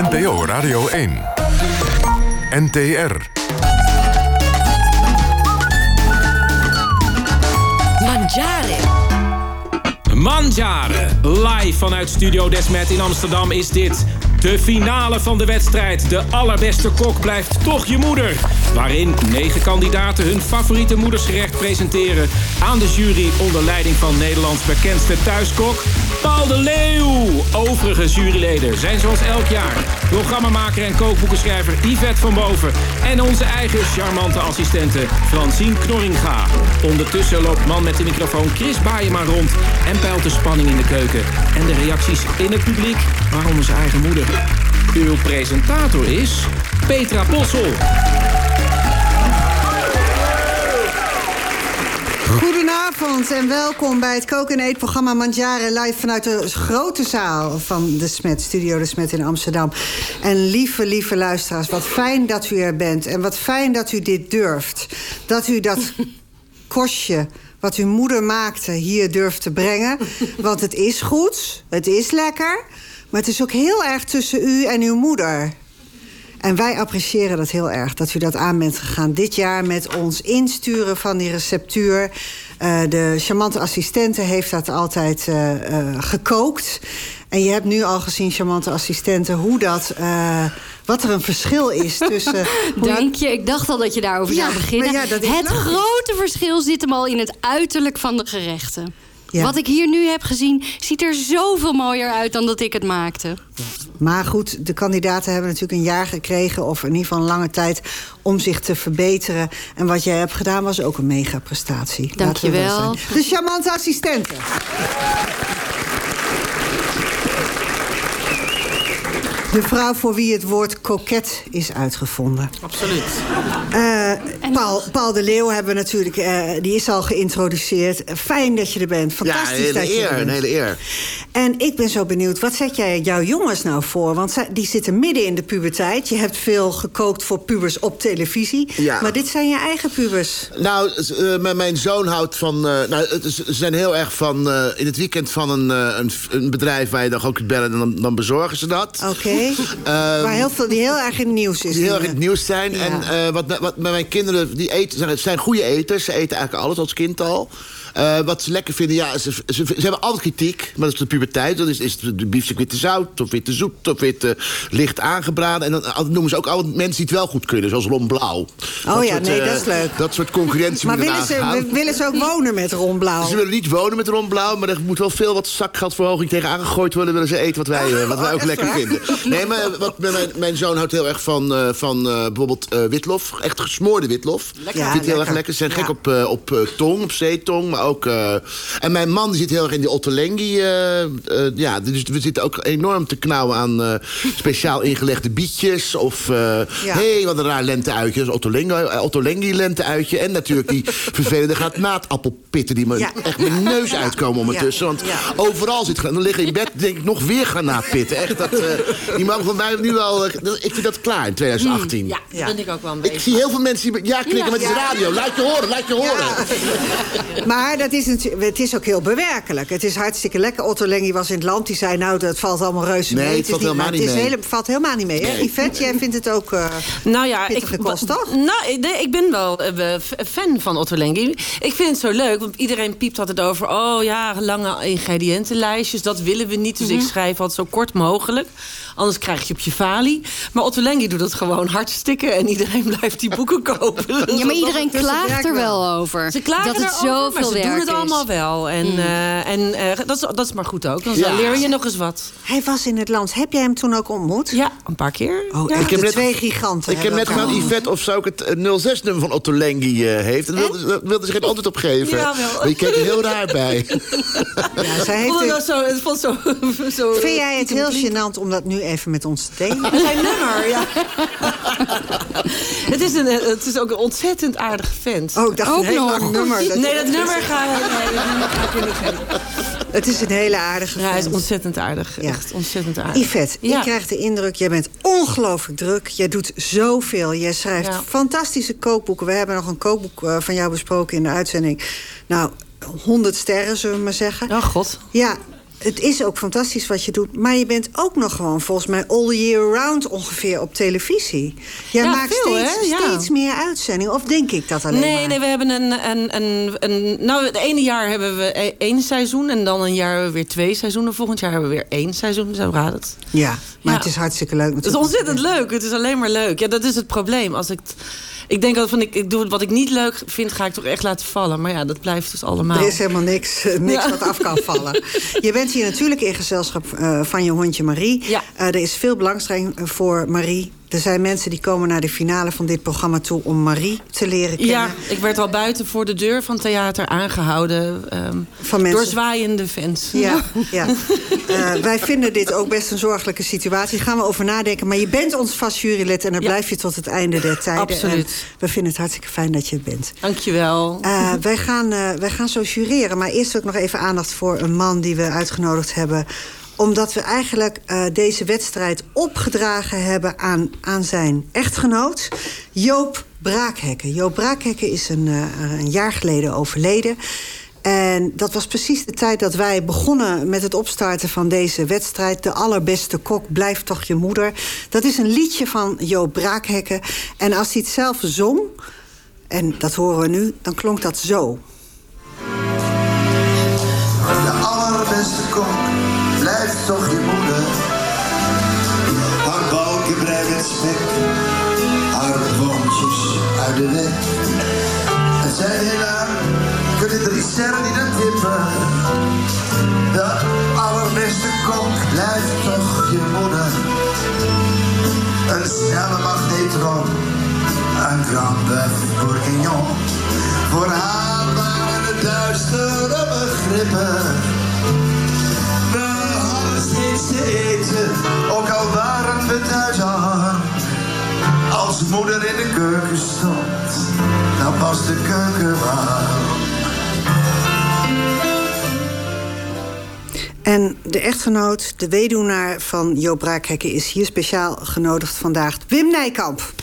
NPO Radio 1. NTR. Mangiare. Live vanuit Studio Desmet in Amsterdam is dit. De finale van de wedstrijd. De allerbeste kok blijft toch je moeder. Waarin 9 kandidaten hun favoriete moedersgerecht presenteren aan de jury onder leiding van Nederlands bekendste thuiskok Paul de Leeuw. Overige juryleden zijn zoals elk jaar programmamaker en kookboekenschrijver Yvette van Boven en onze eigen charmante assistente Francine Knorringa. Ondertussen loopt man met de microfoon Chris Baaiema rond en peilt de spanning in de keuken en de reacties in het publiek, waaronder zijn eigen moeder. Uw presentator is Petra Possel. Goedenavond en welkom bij het koken en eetprogramma Mangiare live vanuit de grote zaal van de Smet, Studio de Smet in Amsterdam. En lieve luisteraars, wat fijn dat u er bent en wat fijn dat u dit durft. Dat u dat kostje wat uw moeder maakte hier durft te brengen. Want het is goed, het is lekker, maar het is ook heel erg tussen u en uw moeder. En wij appreciëren dat heel erg, dat u dat aan bent gegaan dit jaar met ons insturen van die receptuur. De charmante assistente heeft dat altijd gekookt. En je hebt nu al gezien, charmante assistente, hoe dat, wat er een verschil is tussen... Dank je, ik dacht al dat je daarover zou beginnen. Ja, dat is het grote verschil zit hem al in het uiterlijk van de gerechten. Ja. Wat ik hier nu heb gezien, ziet er zoveel mooier uit dan dat ik het maakte. Maar goed, de kandidaten hebben natuurlijk een jaar gekregen, of in ieder geval een lange tijd, om zich te verbeteren. En wat jij hebt gedaan was ook een mega prestatie. Dank je wel. De charmante assistente. De vrouw voor wie het woord koket is uitgevonden. Absoluut. Paul de Leeuw hebben we natuurlijk, die is al geïntroduceerd. Fijn dat je er bent. Fantastisch dat je er bent. Een hele eer. En ik ben zo benieuwd, wat zet jij jouw jongens nou voor? Want die zitten midden in de puberteit. Je hebt veel gekookt voor pubers op televisie. Ja. Maar dit zijn je eigen pubers. Nou, mijn zoon houdt van... ze zijn heel erg van... in het weekend van een bedrijf waar je dan ook kunt bellen, en dan bezorgen ze dat. Oké. Die heel erg in het nieuws is. Die heel erg in het nieuws zijn. Ja. En wat met mijn kinderen, die eten, zijn goede eters. Ze eten eigenlijk alles als kind al. Wat ze lekker vinden, ja, ze hebben altijd kritiek. Maar dat is de puberteit. Dan is de biefstuk witte zout, of witte zoet, of witte licht aangebraden. En dan noemen ze ook altijd mensen die het wel goed kunnen, zoals Ron Blauw. Dat is leuk. Dat soort concurrentie maar moet willen ze ook wonen met Ron Blauw? Ze willen niet wonen met Ron Blauw, maar er moet wel veel wat zakgeldverhoging tegenaan gegooid worden. Willen ze eten wat wij ook lekker vinden. Nee, maar mijn zoon houdt heel erg van bijvoorbeeld witlof. Echt gesmoorde witlof. Lekker. Vindt heel erg lekker. Ze zijn gek op tong, op zeetong. Maar ook... en mijn man zit heel erg in die ottolenghi. Dus we zitten ook enorm te knauwen aan speciaal ingelegde bietjes. Of, wat een raar lenteuitje. Ottolenghi lenteuitje. En natuurlijk die vervelende granaatappelpitten die me echt mijn neus uitkomen ondertussen. Want overal dan liggen in bed, denk ik, nog weer granaatpitten. Echt, die mogen van mij nu al... ik vind dat klaar in 2018. Ja, dat vind ik ook wel een beetje. Ik zie heel veel mensen die knikken met de radio. Laat je horen. Ja. Maar het is ook heel bewerkelijk. Het is hartstikke lekker. Otto Lengi was in het land. Die zei, nou, dat valt allemaal reuze mee. Nee, het valt helemaal niet mee. Het valt helemaal niet mee. Hè? Yvette, jij vindt het ook pittige kost, toch? Nou, ik ben wel fan van Otto Lengi. Ik vind het zo leuk, want iedereen piept altijd over... lange ingrediëntenlijstjes, dat willen we niet. Dus ik schrijf altijd zo kort mogelijk. Anders krijg je op je falie. Maar Otto Lengi doet het gewoon hartstikke. En iedereen blijft die boeken kopen. Ja, maar iedereen klaagt er wel over. Ze klagen dat het zoveel werk is. Ze doen het allemaal wel. En dat is maar goed ook. Dan leer je nog eens wat. Hij was in het land. Heb jij hem toen ook ontmoet? Ja, een paar keer. Ik heb twee giganten. Ik heb net gehad Yvette of ze ook het 06-nummer van Otto Lengi heeft. En daar wilde ze geen antwoord op geven. Ja, wel. Maar je keek er heel raar bij. Vind jij het heel gênant om dat nu even met ons te delen? Zijn nummer, ja. Het is ook een ontzettend aardige vent. Oh, ik dacht een heel lang nummer. Dat nummer ga ik niet hebben. Het is een hele aardige vent. Ja, hij is ontzettend aardig. Ja. Echt ontzettend aardig. Yvette, ik krijg de indruk, jij bent ongelooflijk druk. Jij doet zoveel. Jij schrijft fantastische kookboeken. We hebben nog een kookboek van jou besproken in de uitzending. Nou, 100 sterren, zullen we maar zeggen. Oh, god. Ja. Het is ook fantastisch wat je doet. Maar je bent ook nog gewoon volgens mij all year round ongeveer op televisie. Jij maakt steeds meer uitzendingen. Of denk ik dat alleen maar? Nee, we hebben nou, het ene jaar hebben we 1 seizoen. En dan een jaar hebben we weer 2 seizoenen. Volgend jaar hebben we weer 1 seizoen. Zo gaat het. Ja, maar het is hartstikke leuk. Het is ontzettend leuk. Het is alleen maar leuk. Ja, dat is het probleem. Ik denk dat ik doe wat ik niet leuk vind, ga ik toch echt laten vallen. Maar ja, dat blijft dus allemaal. Er is helemaal niks wat af kan vallen. Je bent hier natuurlijk in gezelschap van je hondje Marie. Ja. Er is veel belangstelling voor Marie. Er zijn mensen die komen naar de finale van dit programma toe om Marie te leren kennen. Ja, ik werd al buiten voor de deur van theater aangehouden door zwaaiende fans. Ja. Wij vinden dit ook best een zorgelijke situatie. Daar gaan we over nadenken. Maar je bent ons vast jurylid en dan blijf je tot het einde der tijden. Absoluut. En we vinden het hartstikke fijn dat je het bent. Dankjewel. Wij gaan zo jureren. Maar eerst ook nog even aandacht voor een man die we uitgenodigd hebben, omdat we eigenlijk deze wedstrijd opgedragen hebben aan zijn echtgenoot, Joop Braakhekke. Joop Braakhekke is een jaar geleden overleden. En dat was precies de tijd dat wij begonnen met het opstarten van deze wedstrijd. De allerbeste kok blijft toch je moeder. Dat is een liedje van Joop Braakhekke. En als hij het zelf zong, en dat horen we nu, dan klonk dat zo. De allerbeste kok blijft toch je moeder. Haar balkenbreid met spek, haar woontjes uit de weg. En zij helaas kunnen 3 sterren in het tippen. De allerbeste kok blijft toch je moeder. Een snelle magnetron, een grand bœuf bourguignon. Voor haar waren het duistere begrippen. We hadden steeds te eten, ook al waren we thuis arm. Als moeder in de keuken stond, dan was de keuken warm. En de echtgenoot, de weduwnaar van Joop Braakhekke, is hier speciaal genodigd vandaag. Wim Nijkamp.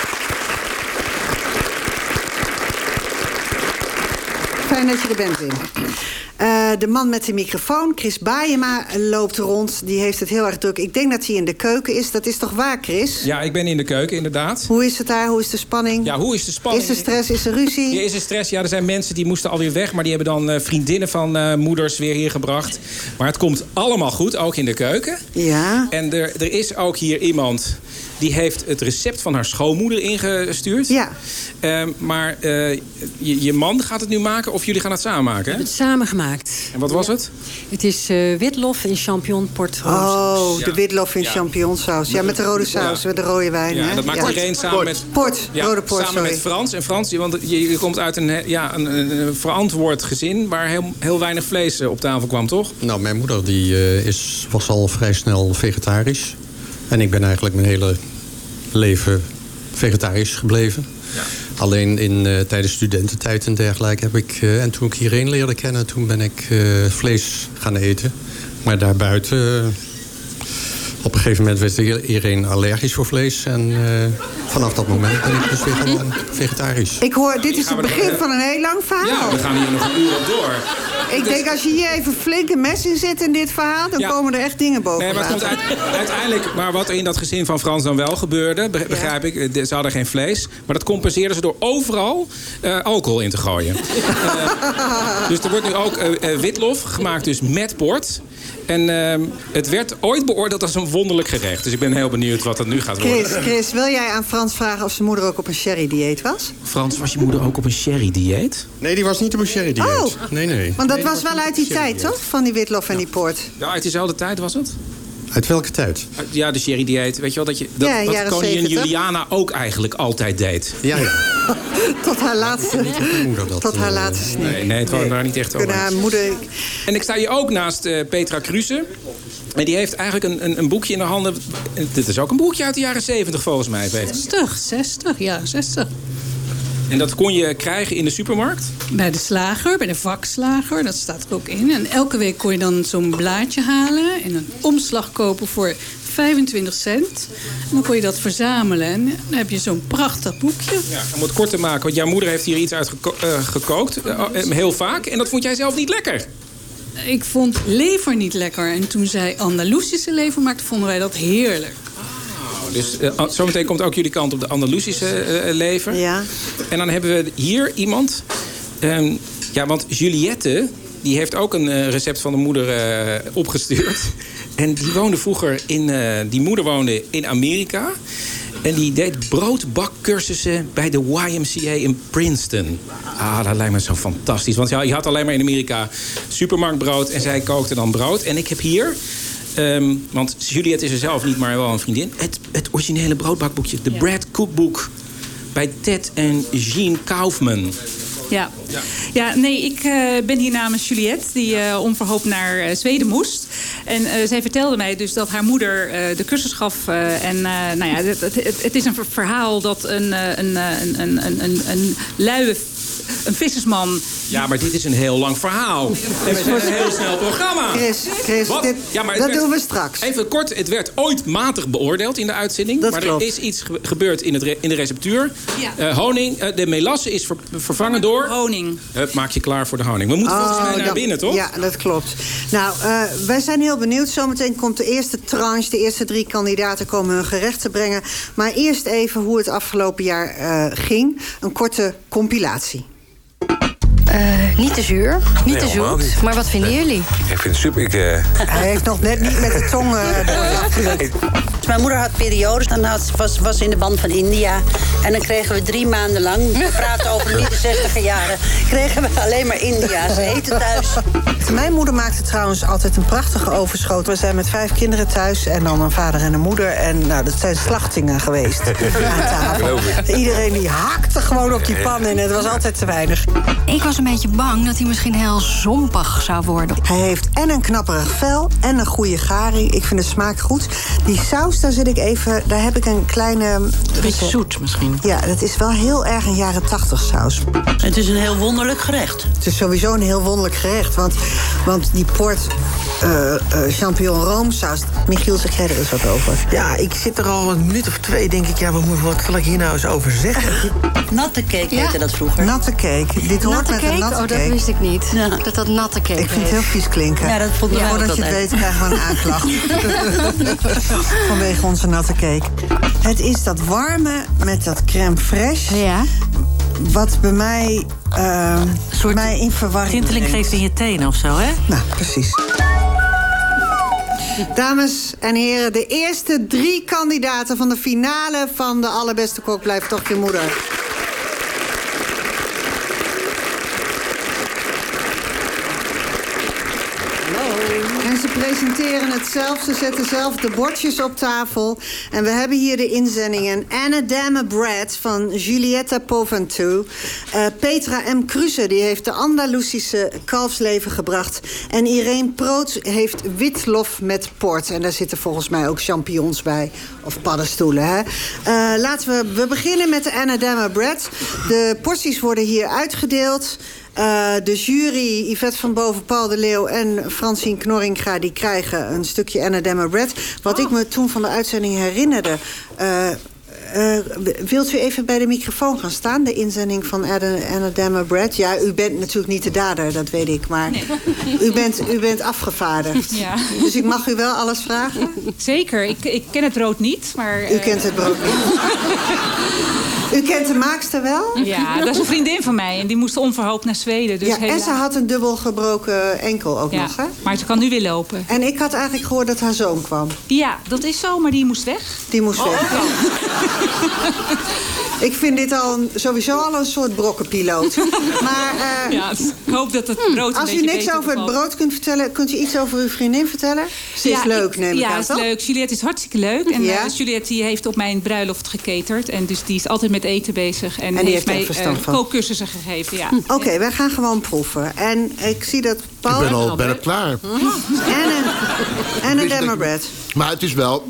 Fijn dat je er bent, Wim. De man met de microfoon, Chris Baayema, loopt rond. Die heeft het heel erg druk. Ik denk dat hij in de keuken is. Dat is toch waar, Chris? Ja, ik ben in de keuken, inderdaad. Hoe is het daar? Hoe is de spanning? Ja, hoe is de spanning? Is er stress? Is er ruzie? Ja, is er stress? Ja, er zijn mensen die moesten alweer weg, maar die hebben dan vriendinnen van moeders weer hier gebracht. Maar het komt allemaal goed, ook in de keuken. Ja. En er is ook hier iemand die heeft het recept van haar schoonmoeder ingestuurd. Ja. Maar je man gaat het nu maken of jullie gaan het samen maken? We hebben het samen gemaakt. En wat was het? Het is witlof in champignon portro. Oh, de witlof in champignonsaus. Ja, met de rode saus, met de rode wijn. Ja, hè? dat maakt iedereen samen met... Rode port, samen met Frans. En Frans, want je komt uit een verantwoord gezin waar heel weinig vlees op tafel kwam, toch? Nou, mijn moeder was al vrij snel vegetarisch. En ik ben eigenlijk mijn hele leven vegetarisch gebleven. Ja. Alleen tijdens studententijd en dergelijke heb ik... en toen ik hierheen leerde kennen, toen ben ik vlees gaan eten. Maar daarbuiten... op een gegeven moment werd iedereen allergisch voor vlees. En vanaf dat moment ben ik dus weer gewoon vegetarisch. Ik hoor, dit is het begin van een heel lang verhaal. Ja, we gaan hier nog een uur op door. Ik denk, als je hier even flink een mes in zet in dit verhaal, dan komen er echt dingen boven. Nee, maar het komt uiteindelijk... Maar wat er in dat gezin van Frans dan wel gebeurde, begrijp ik, ze hadden geen vlees. Maar dat compenseerden ze door overal alcohol in te gooien. Dus er wordt nu ook witlof gemaakt dus met port. En het werd ooit beoordeeld als een wonderlijk gerecht. Dus ik ben heel benieuwd wat dat nu gaat worden. Chris, wil jij aan Frans vragen of zijn moeder ook op een sherry-dieet was? Frans, was je moeder ook op een sherry-dieet? Nee, die was niet op een sherry-dieet. Oh, nee. Want dat was wel uit die tijd, toch? Van die witlof en die port. Ja, uit diezelfde tijd was het? Uit welke tijd? Ja, de sherry-dieet. Weet je wel, wat koningin Juliana ook eigenlijk altijd deed. Ja. Tot haar laatste. Tot haar laatste sneeuw. Nee, het waren daar niet echt over. Haar moeder... En ik sta hier ook naast Petra Kruse. En die heeft eigenlijk een boekje in de handen. Dit is ook een boekje uit de jaren 70 volgens mij. 60. En dat kon je krijgen in de supermarkt? Bij de slager, bij de vakslager, dat staat er ook in. En elke week kon je dan zo'n blaadje halen en een omslag kopen voor 25 cent. En dan kon je dat verzamelen. En dan heb je zo'n prachtig boekje. Ja, om het kort te maken, want jouw moeder heeft hier iets uit gekookt. Heel vaak. En dat vond jij zelf niet lekker. ik vond lever niet lekker. En toen zij Andalusische lever maakte, vonden wij dat heerlijk. Dus zometeen komt ook jullie kant op de Andalusische lever. Ja. En dan hebben we hier iemand. Want Juliette, die heeft ook een recept van de moeder opgestuurd. En die woonde vroeger die moeder woonde in Amerika. En die deed broodbakcursussen bij de YMCA in Princeton. Dat lijkt me zo fantastisch. Want je had alleen maar in Amerika supermarktbrood. En zij kookte dan brood. En ik heb hier... want Juliette is er zelf niet, maar wel een vriendin. Het originele broodbakboekje. De Bread Cookbook. Bij Ted en Jean Kaufman. Ja, nee, ik ben hier namens Juliette, die onverhoopt naar Zweden moest. En zij vertelde mij dus dat haar moeder de cursus gaf. Het is een verhaal dat een luie... Een vissersman... Ja, maar dit is een heel lang verhaal. En we zijn een heel snel programma. Chris, dat doen we straks. Even kort, het werd ooit matig beoordeeld in de uitzending. Dat maar klopt. Er is iets gebeurd in de receptuur. Ja. Honing, de melasse is vervangen door... Honing. Maak je klaar voor de honing. We moeten volgens mij naar binnen, toch? Ja, dat klopt. Nou, wij zijn heel benieuwd. Zometeen komt de eerste tranche. De eerste 3 kandidaten komen hun gerecht te brengen. Maar eerst even hoe het afgelopen jaar ging. Een korte compilatie. Niet te zuur, niet te zoet. Niet. Maar wat vinden jullie? Ik vind het super. Hij heeft nog net niet met de tong afgelegd. Mijn moeder had periodes, dan was in de band van India. En dan kregen we 3 maanden lang, we praten over de 60e jaren... kregen we alleen maar India's eten thuis. Mijn moeder maakte trouwens altijd een prachtige overschoot. We zijn met 5 kinderen thuis en dan een vader en een moeder. En dat zijn slachtingen geweest aan tafel. Iedereen die hakte gewoon op die pan en het was altijd te weinig. Ik was een beetje bang dat hij misschien heel zompig zou worden. Hij heeft en een knapperig vel en een goede garing. Ik vind de smaak goed. Die saus, daar heb ik een kleine... Beetje zoet misschien. Ja, dat is wel heel erg een jaren 80 saus. Het is een heel wonderlijk gerecht. Het is sowieso een heel wonderlijk gerecht. Want die port champignon roomsaus... Michiel, zeg jij er eens wat over? Ja, ik zit er al een minuut of 2, denk ik. Ja, wat zal ik hier nou eens over zeggen? Natte cake heette dat vroeger. Natte cake. Dit hoort met een natte cake. Dat wist ik niet. Ja. Dat natte cake Ik vind het heel vies klinken. Ja, dat vond ik Voordat je het weet, krijgen we een aanklacht. Vanwege onze natte cake. Het is dat warme met dat crème fraîche. Ja. Wat bij mij, mij in verwarring tinteling geeft in je tenen of zo, hè? Nou, precies. Dames en heren, de eerste 3 kandidaten van de finale van de Allerbeste Kok blijft toch je moeder. En ze presenteren het zelf. Ze zetten zelf de bordjes op tafel. En we hebben hier de inzendingen. Anna Dame Bread van Juliette Poventou. Petra M. Kruse, die heeft de Andalusische kalfslever gebracht. En Irene Proot heeft witlof met port. En daar zitten volgens mij ook champignons bij. Of paddenstoelen, hè. Laten we beginnen met de Anna Dame Bread. De porties worden hier uitgedeeld. De jury, Yvette van Boven, Paul de Leeuw en Francine Knorringa... die krijgen een stukje Anna Dame Bread. Wat ik me toen van de uitzending herinnerde... wilt u even bij de microfoon gaan staan? De inzending van Anna Dame Bread. Ja, u bent natuurlijk niet de dader, dat weet ik. Maar nee. u bent afgevaardigd. Ja. Dus ik mag u wel alles vragen? Zeker. Ik ken het brood niet, maar... U kent het brood niet? U kent de maakster wel? Ja, dat is een vriendin van mij. En die moest onverhoopt naar Zweden. Dus ja, en ze had een dubbel gebroken enkel ook nog, hè? Maar ze kan nu weer lopen. En ik had eigenlijk gehoord dat haar zoon kwam. Ja, dat is zo, maar die moest weg. Die moest weg. Ik vind dit sowieso al een soort brokkenpiloot. Maar ik hoop dat het brood als u niks over het brood kunt vertellen... kunt u iets over uw vriendin vertellen? Ze is leuk, neem ik aan. Ja, ze is leuk. Juliette is hartstikke leuk. En Juliette die heeft op mijn bruiloft gekaterd. En dus die is altijd met eten bezig. En die heeft mij kookcursussen gegeven. Ja. Oké, wij gaan gewoon proeven. En ik zie dat Paul... Ik ben al bijna klaar. En een Dame Bread. Maar het is wel...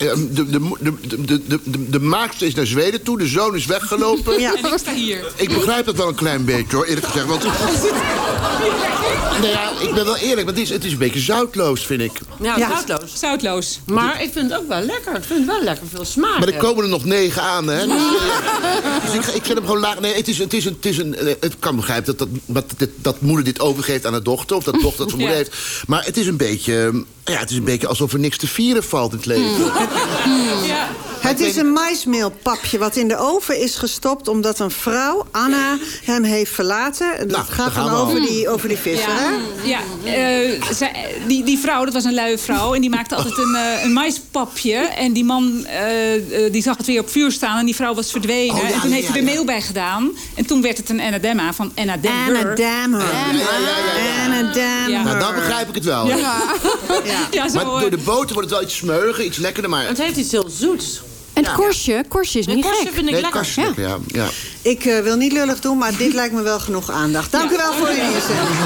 De maakster is naar Zweden toe. De zoon is weggelopen. Ja. En ik sta hier. Ik begrijp dat wel een klein beetje, hoor, eerlijk gezegd. Want, nou ja, ik ben wel eerlijk, maar het is een beetje zoutloos, vind ik. Ja, Zoutloos. Maar ik vind het ook wel lekker. Ik vind het wel lekker veel smaak. Maar er komen er nog 9 aan, hè? Dus ik zet hem gewoon laag. Nee, het kan begrijpen dat moeder dit overgeeft aan haar dochter. Of dat dochter dat zijn moeder heeft. Maar het is een beetje alsof er niks te vieren valt in het leven. Ja. Het is een maismeelpapje wat in de oven is gestopt... omdat een vrouw, Anna, hem heeft verlaten. Dat gaat dan over die visser, hè? Ja, die vrouw, dat was een luie vrouw... en die maakte altijd een maispapje. En die man die zag het weer op vuur staan... en die vrouw was verdwenen. En toen heeft hij er meel bij gedaan. En toen werd het een Anna Demma van Anna Demmer. Anna Demmer. Anna Demmer. Nou, dan begrijp ik het wel. Ja, zo, maar door de boter wordt het wel iets smeuiger, iets lekkerder. Maar het heeft iets heel zoets. En het korstje is niet gek. Vind ik lekker. Ja. Ik wil niet lullig doen, maar dit lijkt me wel genoeg aandacht. Dank u wel voor uw inzending.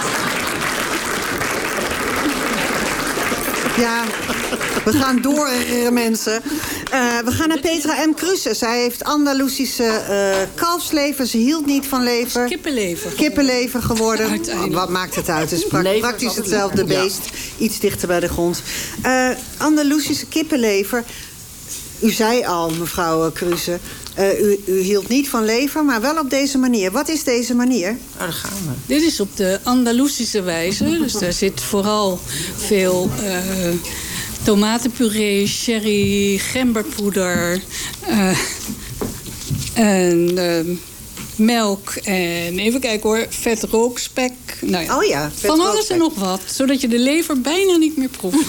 Ja, we gaan door, mensen. We gaan naar Petra M. Kruse. Zij heeft Andalusische kalfslever. Ze hield niet van lever. Kippenlever geworden. Wat maakt het uit? Het is praktisch hetzelfde beest. Iets dichter bij de grond. Andalusische kippenlever. U zei al, mevrouw Kruse... U hield niet van lever, maar wel op deze manier. Wat is deze manier? Daar gaan we. Dit is op de Andalusische wijze. Dus daar zit vooral veel tomatenpuree, sherry, gemberpoeder... en melk en even kijken hoor, vet rookspek. Nou ja, oh ja, vet van alles rookspek. en nog wat, zodat je de lever bijna niet meer proeft.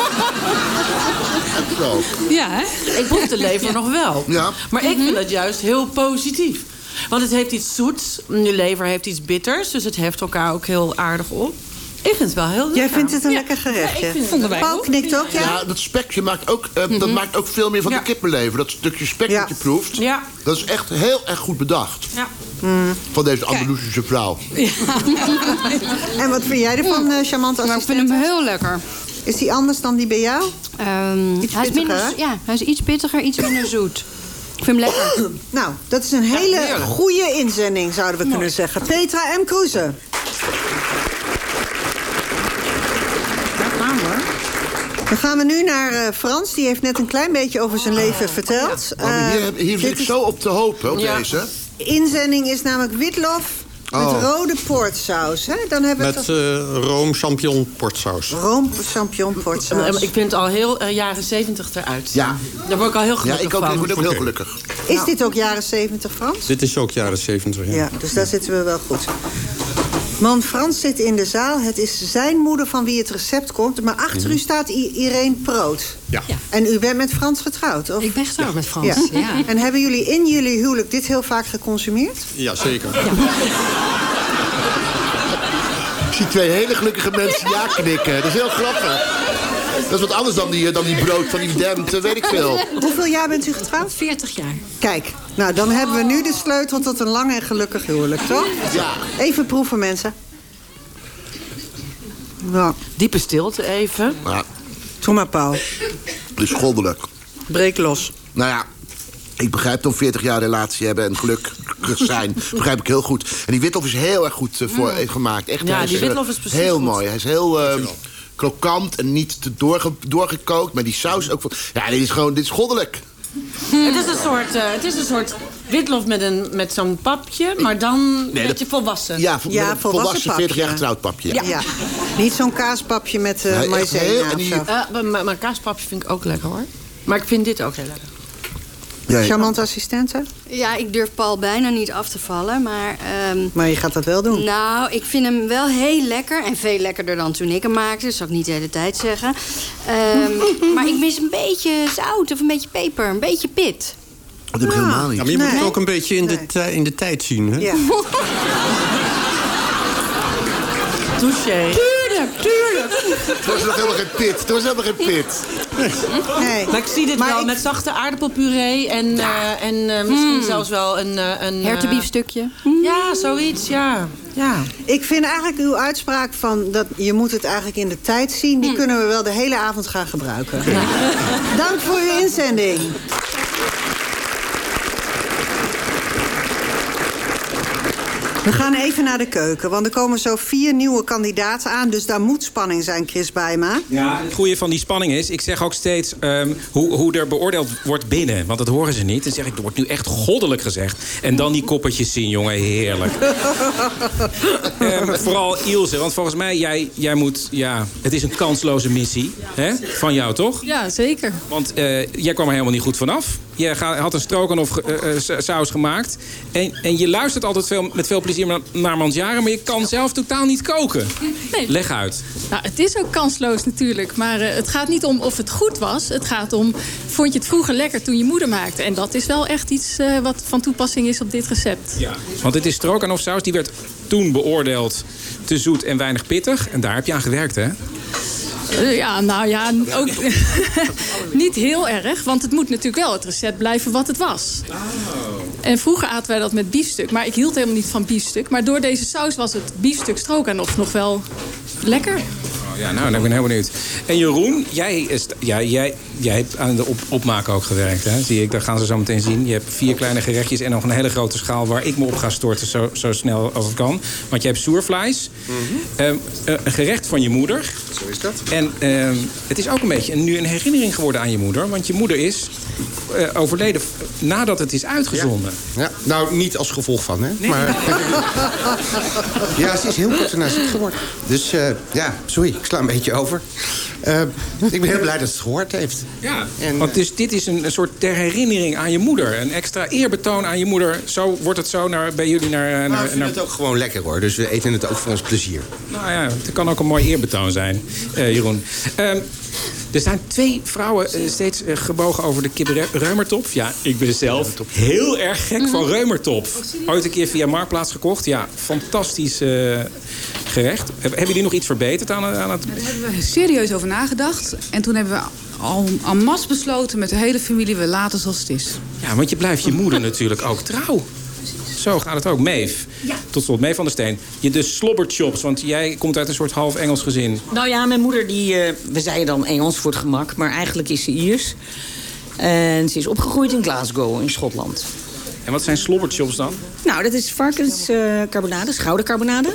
Ja, hè? Ik proef de lever nog wel. Ja. Maar ik vind het juist heel positief. Want het heeft iets zoets. De lever heeft iets bitters. Dus het heft elkaar ook heel aardig op. Ik vind het wel heel lekker. Jij vindt het een lekker gerechtje? Paul knikt ook, ja? Ja, dat spekje maakt ook, dat maakt ook veel meer van de kippenlever. Dat stukje spek dat je proeft. Ja. Dat is echt heel erg goed bedacht. Ja. Van deze Andalusische vrouw. Ja. En wat vind jij ervan, charmante assistent? Ik vind hem heel lekker. Is die anders dan die bij jou? Hij is iets pittiger, iets minder zoet. Ik vind hem lekker. Nou, dat is een hele goede inzending, zouden we kunnen zeggen. Petra M. Kruse. Dan gaan we nu naar Frans. Die heeft net een klein beetje over zijn leven verteld. Hier zit ik zo op te hopen, op deze. Inzending is namelijk witlof met rode poortsaus. Hè? Dan hebben we met room champignon portsaus. Room champignon portsaus. Ik vind het al heel jaren 70 eruit. Ja. Daar word ik al heel gelukkig van. Ja, ik word ook heel gelukkig. Is dit ook jaren 70, Frans? Dit is ook jaren 70, ja. Ja, dus daar zitten we wel goed. Man Frans zit in de zaal. Het is zijn moeder van wie het recept komt. Maar achter u staat Irene Proot. Ja. En u bent met Frans getrouwd, of? Ik ben getrouwd met Frans, ja. En hebben jullie in jullie huwelijk dit heel vaak geconsumeerd? Ja, zeker. Ja. Ik zie 2 hele gelukkige mensen ja knikken. Dat is heel grappig. Dat is wat anders dan die brood van die dempt, weet ik veel. Hoeveel jaar bent u getrouwd? 40 jaar. Kijk, nou dan hebben we nu de sleutel tot een lang en gelukkig huwelijk, toch? Ja. Even proeven, mensen. Nou. Diepe stilte even. Ja. Doe maar, Paul. Het is goddelijk. Breek los. Nou ja, ik begrijp dan 40 jaar relatie hebben en gelukkig zijn. Begrijp ik heel goed. En die witlof is heel erg goed gemaakt. Echt, ja, die witlof is precies heel goed. mooi. Hij is heel krokant en niet te doorgekookt. Maar die saus ook... Ja, dit is goddelijk. Het is een soort witlof met zo'n papje, maar dan een beetje volwassen. Ja, volwassen 40 jaar getrouwd papje. Ja. Niet zo'n kaaspapje met maïzena. Maar kaaspapje vind ik ook lekker, hoor. Maar ik vind dit ook heel lekker. Ja, Charmante assistenten? Ja, ik durf Paul bijna niet af te vallen, maar... Maar je gaat dat wel doen? Nou, ik vind hem wel heel lekker. En veel lekkerder dan toen ik hem maakte. Dat zal ik niet de hele tijd zeggen. Maar ik mis een beetje zout of een beetje peper. Een beetje pit. Dat heb ik helemaal niet. Ja, maar je moet het ook een beetje in de tijd zien, hè? Ja. Touché. Tuurlijk. Het was nog helemaal geen pit. Nee. Maar ik zie dit wel met zachte aardappelpuree en misschien zelfs wel een hertenbiefstukje. Ja, zoiets, ja. Ik vind eigenlijk uw uitspraak van dat je moet het eigenlijk in de tijd zien, die kunnen we wel de hele avond gaan gebruiken. Dank voor uw inzending. We gaan even naar de keuken, want er komen zo 4 nieuwe kandidaten aan. Dus daar moet spanning zijn, Chris Bijma. Ja, het goede van die spanning is... ik zeg ook steeds hoe er beoordeeld wordt binnen. Want dat horen ze niet. Dan zeg ik, er wordt nu echt goddelijk gezegd. En dan die koppertjes zien, jongen, heerlijk. Vooral Ilse, want volgens mij, jij moet... Ja, het is een kansloze missie, hè? Van jou, toch? Ja, zeker. Want jij kwam er helemaal niet goed vanaf. Je had een stroganoff saus gemaakt. En je luistert altijd met veel plezier naar Mandjaren... maar je kan zelf totaal niet koken. Nee. Leg uit. Nou, het is ook kansloos natuurlijk. Maar het gaat niet om of het goed was. Het gaat om, vond je het vroeger lekker toen je moeder maakte? En dat is wel echt iets wat van toepassing is op dit recept. Ja, want het is stroganoff saus. Die werd toen beoordeeld te zoet en weinig pittig. En daar heb je aan gewerkt, hè? Ja, nou ja, ook niet heel erg. Want het moet natuurlijk wel het recept blijven wat het was. Oh. En vroeger aten wij dat met biefstuk. Maar ik hield helemaal niet van biefstuk. Maar door deze saus was het biefstuk stroganoff nog wel lekker. Ja, nou, ik ben heel benieuwd. En Jeroen, jij hebt aan de opmaken ook gewerkt, hè? Zie ik, dat gaan ze zo meteen zien. Je hebt 4 kleine gerechtjes en nog een hele grote schaal... waar ik me op ga storten zo snel als het kan. Want je hebt soervlees. Een gerecht van je moeder. Zo is dat. En het is ook een beetje nu een herinnering geworden aan je moeder. Want je moeder is overleden nadat het is uitgezonden. Ja, nou, niet als gevolg van, hè? Nee. Maar ja, ze is heel kort daarna ziek geworden. Dus ja, sorry, ik sla een beetje over. Ik ben heel blij dat ze het gehoord heeft. Ja, want dus dit is een soort ter herinnering aan je moeder. Een extra eerbetoon aan je moeder. Zo wordt het zo bij jullie naar... Nou, ik vind het ook gewoon lekker, hoor. Dus we eten het ook voor ons plezier. Nou ja, het kan ook een mooi eerbetoon zijn, Jeroen. Er zijn 2 vrouwen steeds gebogen over de kip Reumertopf. Ja, ik ben zelf heel erg gek van Reumertopf. Ooit een keer via Marktplaats gekocht. Ja, fantastisch gerecht. Hebben jullie nog iets verbeterd aan het... Daar hebben we serieus over nagedacht. En toen hebben we al en masse besloten met de hele familie... we laten zoals het is. Ja, want je blijft je moeder natuurlijk ook trouw. Zo gaat het ook. Maeve. Ja. Tot slot, Maeve van der Steen. De slobberchops, want jij komt uit een soort half Engels gezin. Nou ja, mijn moeder, we zeiden dan Engels voor het gemak... maar eigenlijk is ze Iers. En ze is opgegroeid in Glasgow, in Schotland. En wat zijn slobberchops dan? Nou, dat is varkenscarbonade, schoudercarbonade.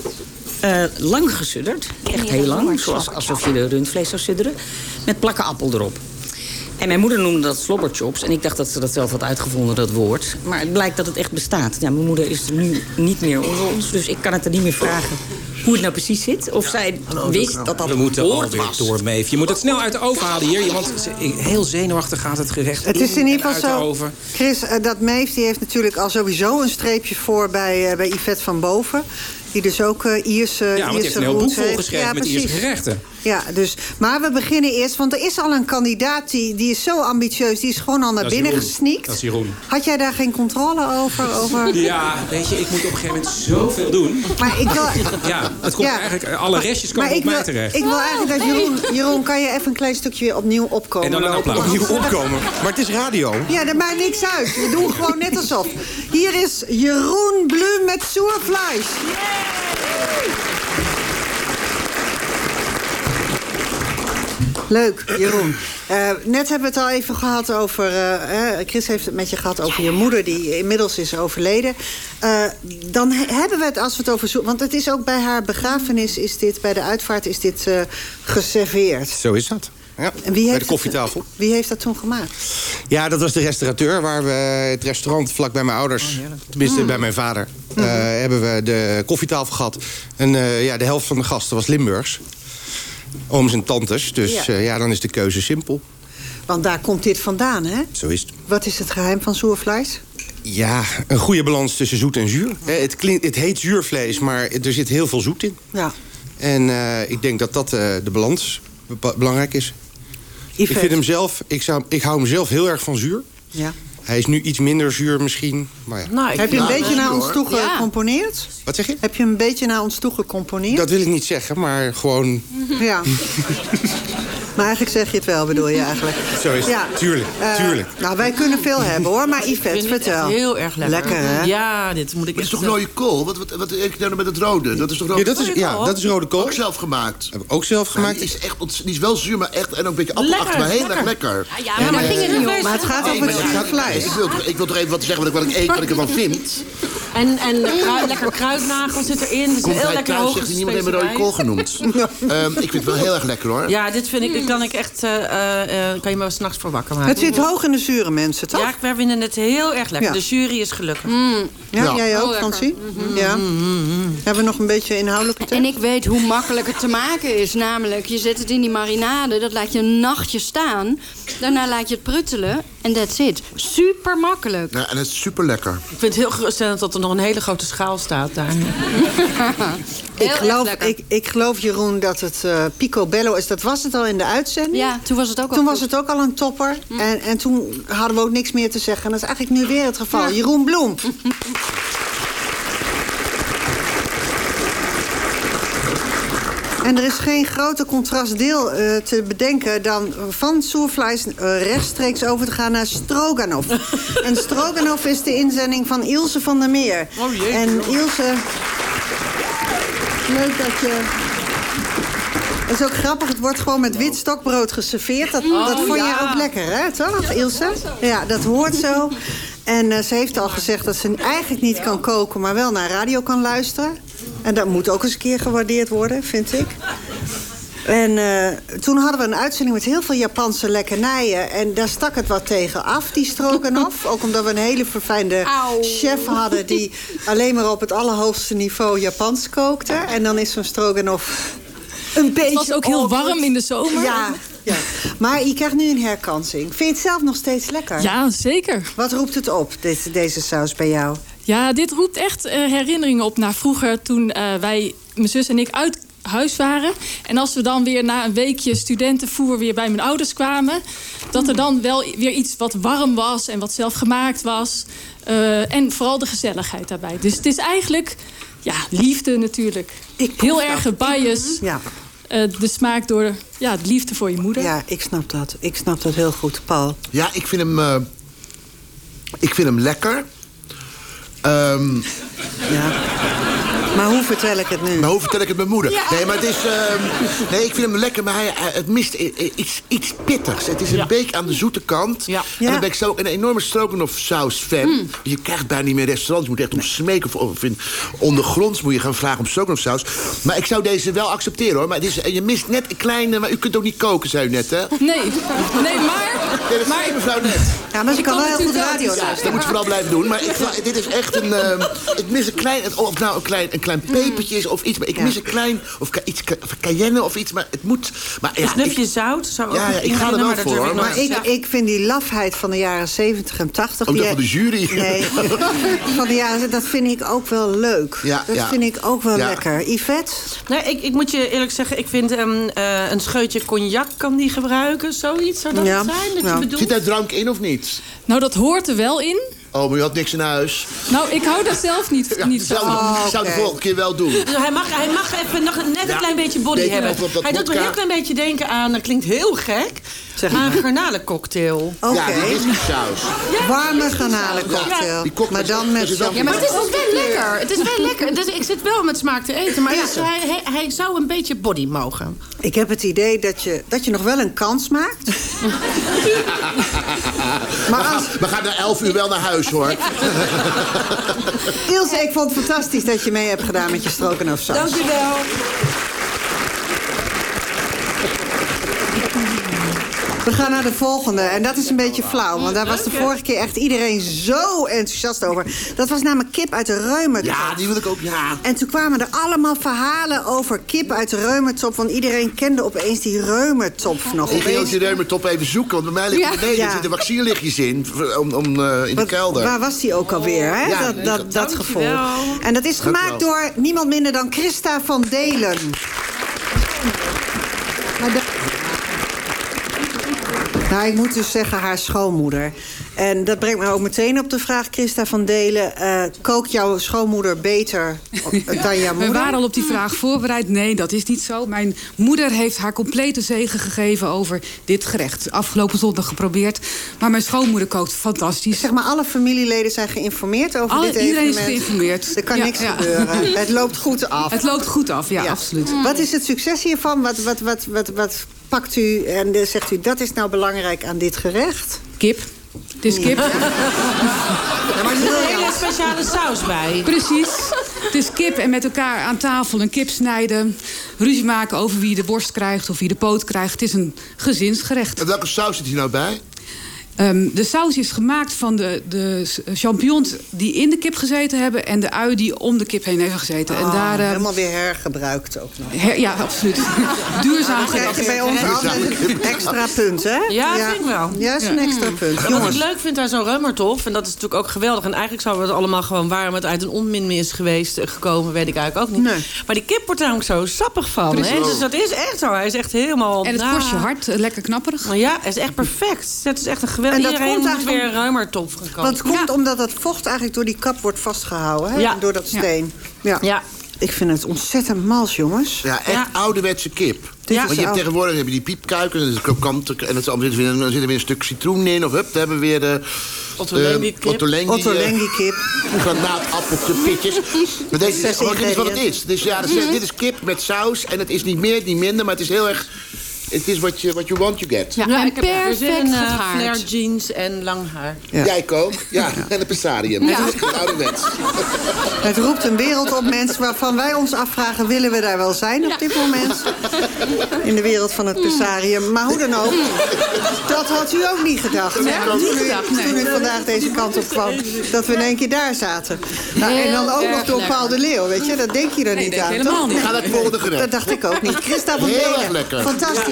Lang gesudderd, echt heel lang. Zoals alsof je de rundvlees zou sudderen. Met plakken appel erop. En mijn moeder noemde dat slobberchops. En ik dacht dat ze dat zelf had uitgevonden, dat woord. Maar het blijkt dat het echt bestaat. Ja, mijn moeder is er nu niet meer onder ons. Dus ik kan het er niet meer vragen hoe het nou precies zit. Of zij wist dat we moeten alweer door, Maeve. Je moet het snel uit de oven halen hier. Want heel zenuwachtig gaat het gerecht. Het is in ieder geval zo, Chris, dat Maeve die heeft natuurlijk al sowieso een streepje voor bij Yvette van Boven. Die dus ook Ierse ja, want die heeft een heel boek volgeschreven met Ierse gerechten. Ja, dus, maar we beginnen eerst, want er is al een kandidaat die is zo ambitieus. Die is gewoon al naar binnen gesneakt. Dat is Jeroen. Had jij daar geen controle over? Ja, weet je, ik moet op een gegeven moment zoveel doen. Maar ik wil... Ja, het komt eigenlijk, alle restjes komen op mij terecht. Ik wil eigenlijk dat Jeroen, kan je even een klein stukje weer opnieuw opkomen? En dan een applaus. Opnieuw opkomen? Maar het is radio. Ja, dat maakt niks uit. We doen gewoon net alsof. Hier is Jeroen Blum met soervlees. Leuk, Jeroen. Net hebben we het al even gehad over... Chris heeft het met je gehad over je moeder... die inmiddels is overleden. Dan hebben we het, als we het over... Want het is ook bij haar begrafenis... bij de uitvaart is dit geserveerd. Zo is dat. Ja, en wie bij de koffietafel. Wie heeft dat toen gemaakt? Ja, dat was de restaurateur. Waar we het restaurant vlak bij mijn ouders... tenminste bij mijn vader... hebben we de koffietafel gehad. En de helft van de gasten was Limburgs. Ooms en tantes. Dus ja, dan is de keuze simpel. Want daar komt dit vandaan, hè? Zo is het. Wat is het geheim van soervlees? Ja, een goede balans tussen zoet en zuur. Het heet zuurvlees, maar er zit heel veel zoet in. Ja. En ik denk dat de balans belangrijk is. Yvette. Ik vind hem zelf, ik hou hem zelf heel erg van zuur. Ja. Hij is nu iets minder zuur misschien. Maar ja. Nou, heb je een beetje naar ons toe gecomponeerd? Wat zeg je? Heb je een beetje naar ons toe gecomponeerd? Dat wil ik niet zeggen, maar gewoon... Ja. Maar eigenlijk zeg je het wel, bedoel je eigenlijk? Zo is het. Ja. Tuurlijk. Nou, wij kunnen veel hebben, hoor. Maar Yvette, vertel. Heel erg lekker. Lekker, hè? Ja, dit moet ik. Het is toch rode kool? Wat eet je nou met het rode? Dat is toch rode kool? Ja, dat is rode kool. Ook zelf gemaakt. Heb ik ook zelf gemaakt. Die is wel zuur, maar echt en ook een beetje appelachtig, maar heel erg lekker. Ja, maar ging het niet om. Maar het gaat over het zuurvlees. Ik wil toch even wat zeggen wat ik eet, wat ik ervan vind. En lekker kruidnagel zit erin. Dus heel lekker hoog. Heeft niemand even rode kool genoemd. Ik vind het wel heel erg lekker, hoor. Ja, dit vind ik, kan ik echt... kan je me 's nachts voor wakker maken. Het zit hoog in de zure, mensen, toch? Ja, wij vinden het heel erg lekker. Ja. De jury is gelukkig. Ja, jij ook, Francie? Ja. Hebben we nog een beetje inhoudelijke tijd? En ik weet hoe makkelijk het te maken is. Namelijk, je zet het in die marinade, dat laat je een nachtje staan. Daarna laat je het pruttelen en that's it. Super makkelijk. Ja, en het is super lekker. Ik vind het heel geruststellend dat er nog een hele grote schaal staat daar. Ik geloof, Jeroen, dat het picobello is. Dat was het al in de uitzending. Ja, toen was het ook al Toen was het ook al een topper. En toen hadden we ook niks meer te zeggen. En dat is eigenlijk nu weer het geval. Ja. Jeroen Bloem. En er is geen groter contrastdeel te bedenken dan van soervlees rechtstreeks over te gaan naar stroganoff. En stroganoff is de inzending van Ilse van der Meer. Oh jee. En Ilse, leuk dat je... Het is ook grappig, het wordt gewoon met wit stokbrood geserveerd. Dat vond je ook lekker, hè, toch, Ilse? Ja, dat hoort zo. En ze heeft al gezegd dat ze eigenlijk niet kan koken, maar wel naar radio kan luisteren. En dat moet ook eens een keer gewaardeerd worden, vind ik. En toen hadden we een uitzending met heel veel Japanse lekkernijen. En daar stak het wat tegen af, die stroganoff. Ook omdat we een hele verfijnde chef hadden die alleen maar op het allerhoogste niveau Japans kookte. En dan is zo'n stroganoff een beetje... Het was ook heel warm in de zomer. Ja. Maar je krijgt nu een herkansing. Vind je het zelf nog steeds lekker? Ja, zeker. Wat roept het op, deze saus bij jou? Ja, dit roept echt herinneringen op naar vroeger toen wij, mijn zus en ik, uit huis waren. En als we dan weer na een weekje studentenvoer weer bij mijn ouders kwamen, dat er dan wel weer iets wat warm was en wat zelf gemaakt was. En vooral de gezelligheid daarbij. Dus het is eigenlijk liefde natuurlijk. Heel erg bias. De smaak door de liefde voor je moeder. Ja, ik snap dat. Ik snap dat heel goed. Paul? Ja, ik vind hem lekker. Ja. Maar hoe vertel ik het nu? Maar hoe vertel ik het mijn moeder? Ja. Nee, maar het is... nee, ik vind hem lekker, maar het mist iets pittigs. Het is een beetje aan de zoete kant. Ja. En dan ben ik zo ook een enorme stroganoff-saus-fan. Je krijgt bijna niet meer restaurants. Je moet echt om smeken of ondergronds moet je gaan vragen om stroganoff-saus. Maar ik zou deze wel accepteren, hoor. Maar het is, je mist net een kleine... Maar u kunt ook niet koken, zei u net, hè? Nee, maar... Nee, dat zei mevrouw net. Ja, maar ze kan wel heel goed radio luisteren. Dat moet je vooral blijven doen. Maar dit is echt een... ik mis een klein... Of nou een klein pepertje is of iets. Maar ik mis een klein... Of iets cayenne of iets. Maar het moet... Maar, een snufje zout zou ook ik ga er wel voor, hoor. Maar ik vind die lafheid van de jaren 70 en 80... Ook dat van de jury. Nee, van de jaren... Dat vind ik ook wel leuk. Dat vind ik ook wel lekker. Yvette? Nee, ik moet je eerlijk zeggen... Ik vind een scheutje cognac kan die gebruiken. Zoiets zou dat zijn? Dat je bedoelt? Zit daar drank in of niet? Nou, dat hoort er wel in. Oh, maar je had niks in huis. Nou, ik hou daar zelf niet van. Zou de volgende keer wel doen. Dus hij mag even nog net een klein beetje body hebben. Hij doet me een heel klein beetje denken aan... Dat klinkt heel gek. Aan een garnalencocktail. Ja, die is die saus. Warme garnalencocktail. Maar dan met zo. Ja, maar het is dus wel lekker. Het is wel lekker. Dus ik zit wel met smaak te eten. Maar hij zou een beetje body mogen. Ik heb het idee dat je nog wel een kans maakt. We gaan na 11 uur wel naar huis, hoor. Ilse, ik vond het fantastisch dat je mee hebt gedaan met je stroganoff-saus. Dank je wel. We gaan naar de volgende. En dat is een beetje flauw. Want daar was de vorige keer echt iedereen zo enthousiast over. Dat was namelijk kip uit de reumertop. Ja, die wil ik ook, En toen kwamen er allemaal verhalen over kip uit de reumertop. Want iedereen kende opeens die reumertop nog. Ik ging ook die reumertop even zoeken. Want bij mij ligt beneden zitten vaccinelichtjes in. In de kelder. Waar was die ook alweer, hè? Ja, dat gevoel. En dat is gemaakt door niemand minder dan Christa van Delen. Nou, ik moet dus zeggen haar schoonmoeder. En dat brengt me ook meteen op de vraag, Christa van Delen. Kookt jouw schoonmoeder beter dan jouw moeder? We waren al op die vraag voorbereid. Nee, dat is niet zo. Mijn moeder heeft haar complete zegen gegeven over dit gerecht. Afgelopen zondag geprobeerd. Maar mijn schoonmoeder kookt fantastisch. Zeg maar, alle familieleden zijn geïnformeerd over dit evenement? Iedereen is geïnformeerd. Er kan niks gebeuren. Het loopt goed af. Het loopt goed af, ja, absoluut. Wat is het succes hiervan? Wat pakt u en zegt u, dat is nou belangrijk aan dit gerecht? Kip. Het is kip. Ja, maar er zit een hele speciale saus bij. Precies. Het is kip en met elkaar aan tafel een kip snijden. Ruzie maken over wie de borst krijgt of wie de poot krijgt. Het is een gezinsgerecht. En welke saus zit hier nou bij? De saus is gemaakt van de champignons die in de kip gezeten hebben... en de ui die om de kip heen heeft gezeten. En daar, helemaal weer hergebruikt ook nog. Ja, absoluut. Duurzaam krijg je bij ons altijd een extra punt, hè? Ja, vind ik wel. Ja, dat is een extra punt. Ja, wat ik leuk vind aan zo'n reumertof, en dat is natuurlijk ook geweldig... en eigenlijk zouden we het allemaal gewoon waarom het uit een onmin is gekomen... weet ik eigenlijk ook niet. Nee. Maar die kip wordt er namelijk zo sappig van. Hè? Dus dat is echt zo. Hij is echt helemaal... En het kost je hard, lekker knapperig. Maar ja, het is echt perfect. Het is echt een geweldig... En dat iedereen moet weer een ruimertof gaan kopen. Want het komt omdat het vocht eigenlijk door die kap wordt vastgehouden. Hè? Ja. Door dat steen. Ja. Ik vind het ontzettend mals, jongens. Ja, echt ouderwetse kip. Want je hebt tegenwoordig die piepkuiken en de krokant en dan zit er weer een stuk citroen in. Of dan hebben we weer de Ottolenghi-kip. Granaatappeltje, pitjes. Maar deze is gewoon wat het is. Dus ja, dit is kip met saus en het is niet meer, niet minder, maar het is heel erg... Het is what you want, you get. Ja, en perfect flare jeans en lang haar. Ja. Jij ook. Ja, en een pesarium. Ja. Dat is ouderwets. Het roept een wereld op, mensen, waarvan wij ons afvragen... willen we daar wel zijn op dit moment? In de wereld van het pesarium. Maar hoe dan ook, dat had u ook niet gedacht. Toen u vandaag deze kant op kwam. Dat we in één keer daar zaten. Nou, en dan ook nog door Paul de Leeuw, weet je. Dat denk je er niet aan. Helemaal niet. Ga naar het volgende gerecht. Dat dacht ik ook niet. Christa van heel erg lekker. Fantastisch.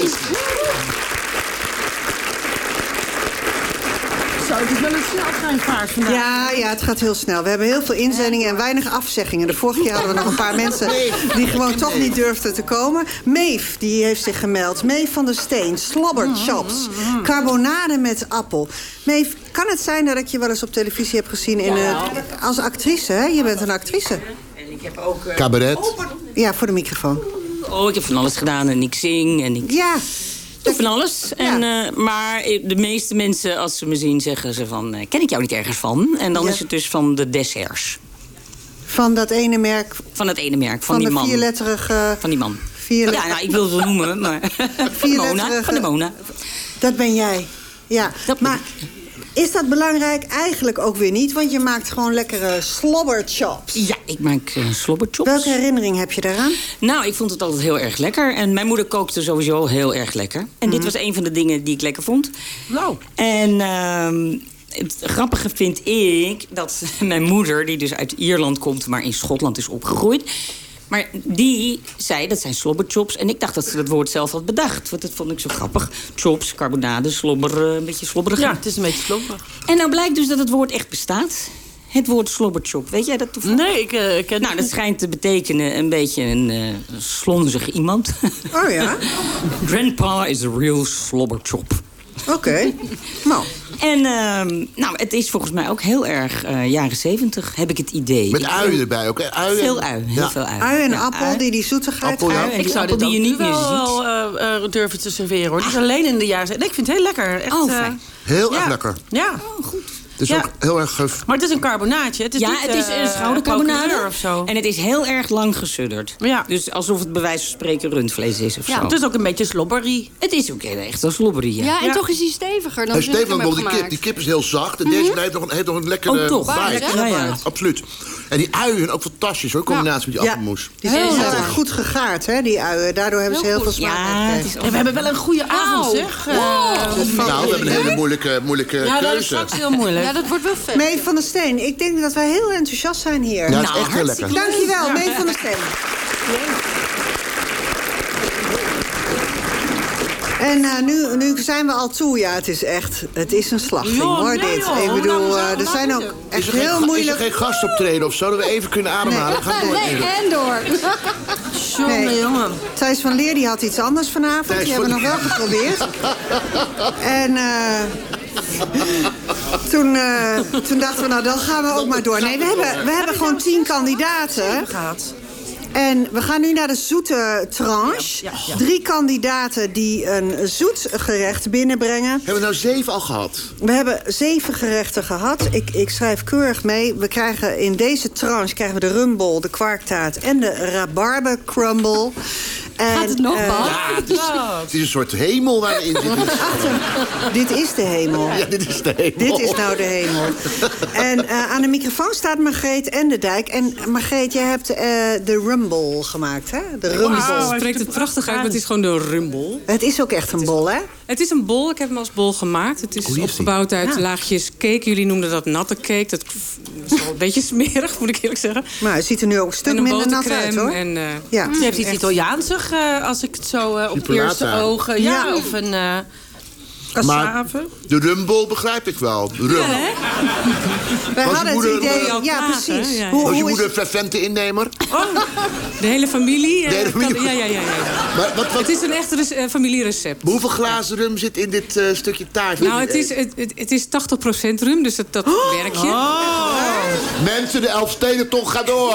Zo, het is wel een sneltreinvaart vandaag. Ja, het gaat heel snel. We hebben heel veel inzendingen en weinig afzeggingen. De vorige keer hadden we nog een paar mensen die gewoon toch niet durfden te komen. Meef, die heeft zich gemeld. Meef van der Steen, slobberchops, carbonade met appel. Meef, kan het zijn dat ik je wel eens op televisie heb gezien als actrice, hè? Je bent een actrice. En ik heb ook... Cabaret. Ja, voor de microfoon. Oh, ik heb van alles gedaan en ik zing en ik... Ja. Doe van alles. En, maar de meeste mensen, als ze me zien, zeggen ze van... ken ik jou niet ergens van? En dan is het dus van de desserts. Van dat ene merk? Van het ene merk, van die man. Van de vierletterige... Van die man. Ja, nou, ik wil het wel noemen, maar... Mona, van de Mona. Dat ben jij. Ja, maar... Is dat belangrijk? Eigenlijk ook weer niet, want je maakt gewoon lekkere slobberchops. Ja, ik maak slobberchops. Welke herinnering heb je daaraan? Nou, ik vond het altijd heel erg lekker. En mijn moeder kookte sowieso heel erg lekker. En dit was een van de dingen die ik lekker vond. Nou. En het grappige vind ik dat mijn moeder, die dus uit Ierland komt, maar in Schotland is opgegroeid... Maar die zei, dat zijn slobberchops. En ik dacht dat ze dat woord zelf had bedacht. Want dat vond ik zo grappig. Chops, carbonade, slobber, een beetje slobberig. Ja, het is een beetje slobberig. En nou blijkt dus dat het woord echt bestaat. Het woord slobberchop. Weet jij dat toevallig? Nee, ik ken het Nou, dat schijnt te betekenen een beetje een slonzig iemand. Oh ja? Grandpa is a real slobberchop. Oké. Nou. En nou, het is volgens mij ook heel erg jaren 70, heb ik het idee. Met uien erbij ook, hè? Uien. Veel ui, heel veel ui. Ui en appel, die zoetigheid. Appel, ja. Ik zou dit die je niet meer ziet. Durven te serveren, hoor. Dus alleen in de jaren... Nee, ik vind het heel lekker. Echt, fijn. Heel erg lekker. Ja. Oh, goed. Het is ook heel erg... Maar het is een carbonaatje. Het is niet, het is een schoudercarbonade. Of zo. En het is heel erg lang gesudderd. Ja. Dus alsof het bij wijze van spreken rundvlees is of zo. Het is ook een beetje slobberie. Het is ook echt een slobberie, ja. En toch is hij steviger dan ik hem heb gemaakt. Die kip is heel zacht. En deze heeft nog een lekkere bite. Ja. Absoluut. En die uien ook fantastisch, hoor. In combinatie met die appelmoes. Die zijn heel erg goed gegaard, hè, die uien. Daardoor hebben ze heel veel smaak. En we hebben wel een goede avond, zeg. Nou, we hebben een hele moeilijke keuze. Ja, dat is straks heel moeilijk. Ja, dat wordt wel vet. Meef van der Steen, ik denk dat wij heel enthousiast zijn hier. Ja, het is echt heel lekker. Dankjewel, Meef van der Steen. En nu zijn we al toe. Ja, het is een slachting, hoor, dit. Ik bedoel, er zijn ook echt heel moeilijk... Is er geen gastoptreden of zo, dat we even kunnen ademhalen? Nee, en door. Nee, jongen. Thijs van Leer die had iets anders vanavond. Die hebben we nog wel geprobeerd. En toen dachten we, nou, dan gaan we ook maar door. Nee, we hebben gewoon 10 kandidaten. En we gaan nu naar de zoete tranche. 3 kandidaten die een zoet gerecht binnenbrengen. Hebben we nou 7 al gehad? We hebben 7 gerechten gehad. Ik schrijf keurig mee. We krijgen in deze tranche de rumbol, de kwarktaart en de rabarber crumble. Gaat het nog, Paul? Ja, het is een soort hemel waar we in zitten. Dit is de hemel. Ja, dit is de hemel. Dit is nou de hemel. En aan de microfoon staat Margreet Enderdijk. En Margreet, jij hebt de Rumble gemaakt, hè? De Rumble. Je spreekt het prachtig uit, maar het is gewoon de Rumble. Het is ook echt een bol, hè? Het is een bol, ik heb hem als bol gemaakt. Het is opgebouwd uit laagjes cake. Jullie noemden dat natte cake. Dat is wel een beetje smerig, moet ik eerlijk zeggen. Maar het ziet er nu ook een stuk minder nat uit, hoor. En, Je hebt iets Italiaansig, als ik het zo op het eerste ogen... Ja, of een cassave. Maar de Rumble begrijp ik wel. Rum. Ja, hè? Wij hadden het idee... Ja, precies. Ja. Was je moeder een fervente innemer? De hele familie? De hele familie. Ja. Maar wat... Het is een echt familierecept. Hoeveel glazen rum zit in dit stukje taart? Nou, het is 80% rum, dus dat werk je. Oh. Mensen, de Elfstedentocht gaat door.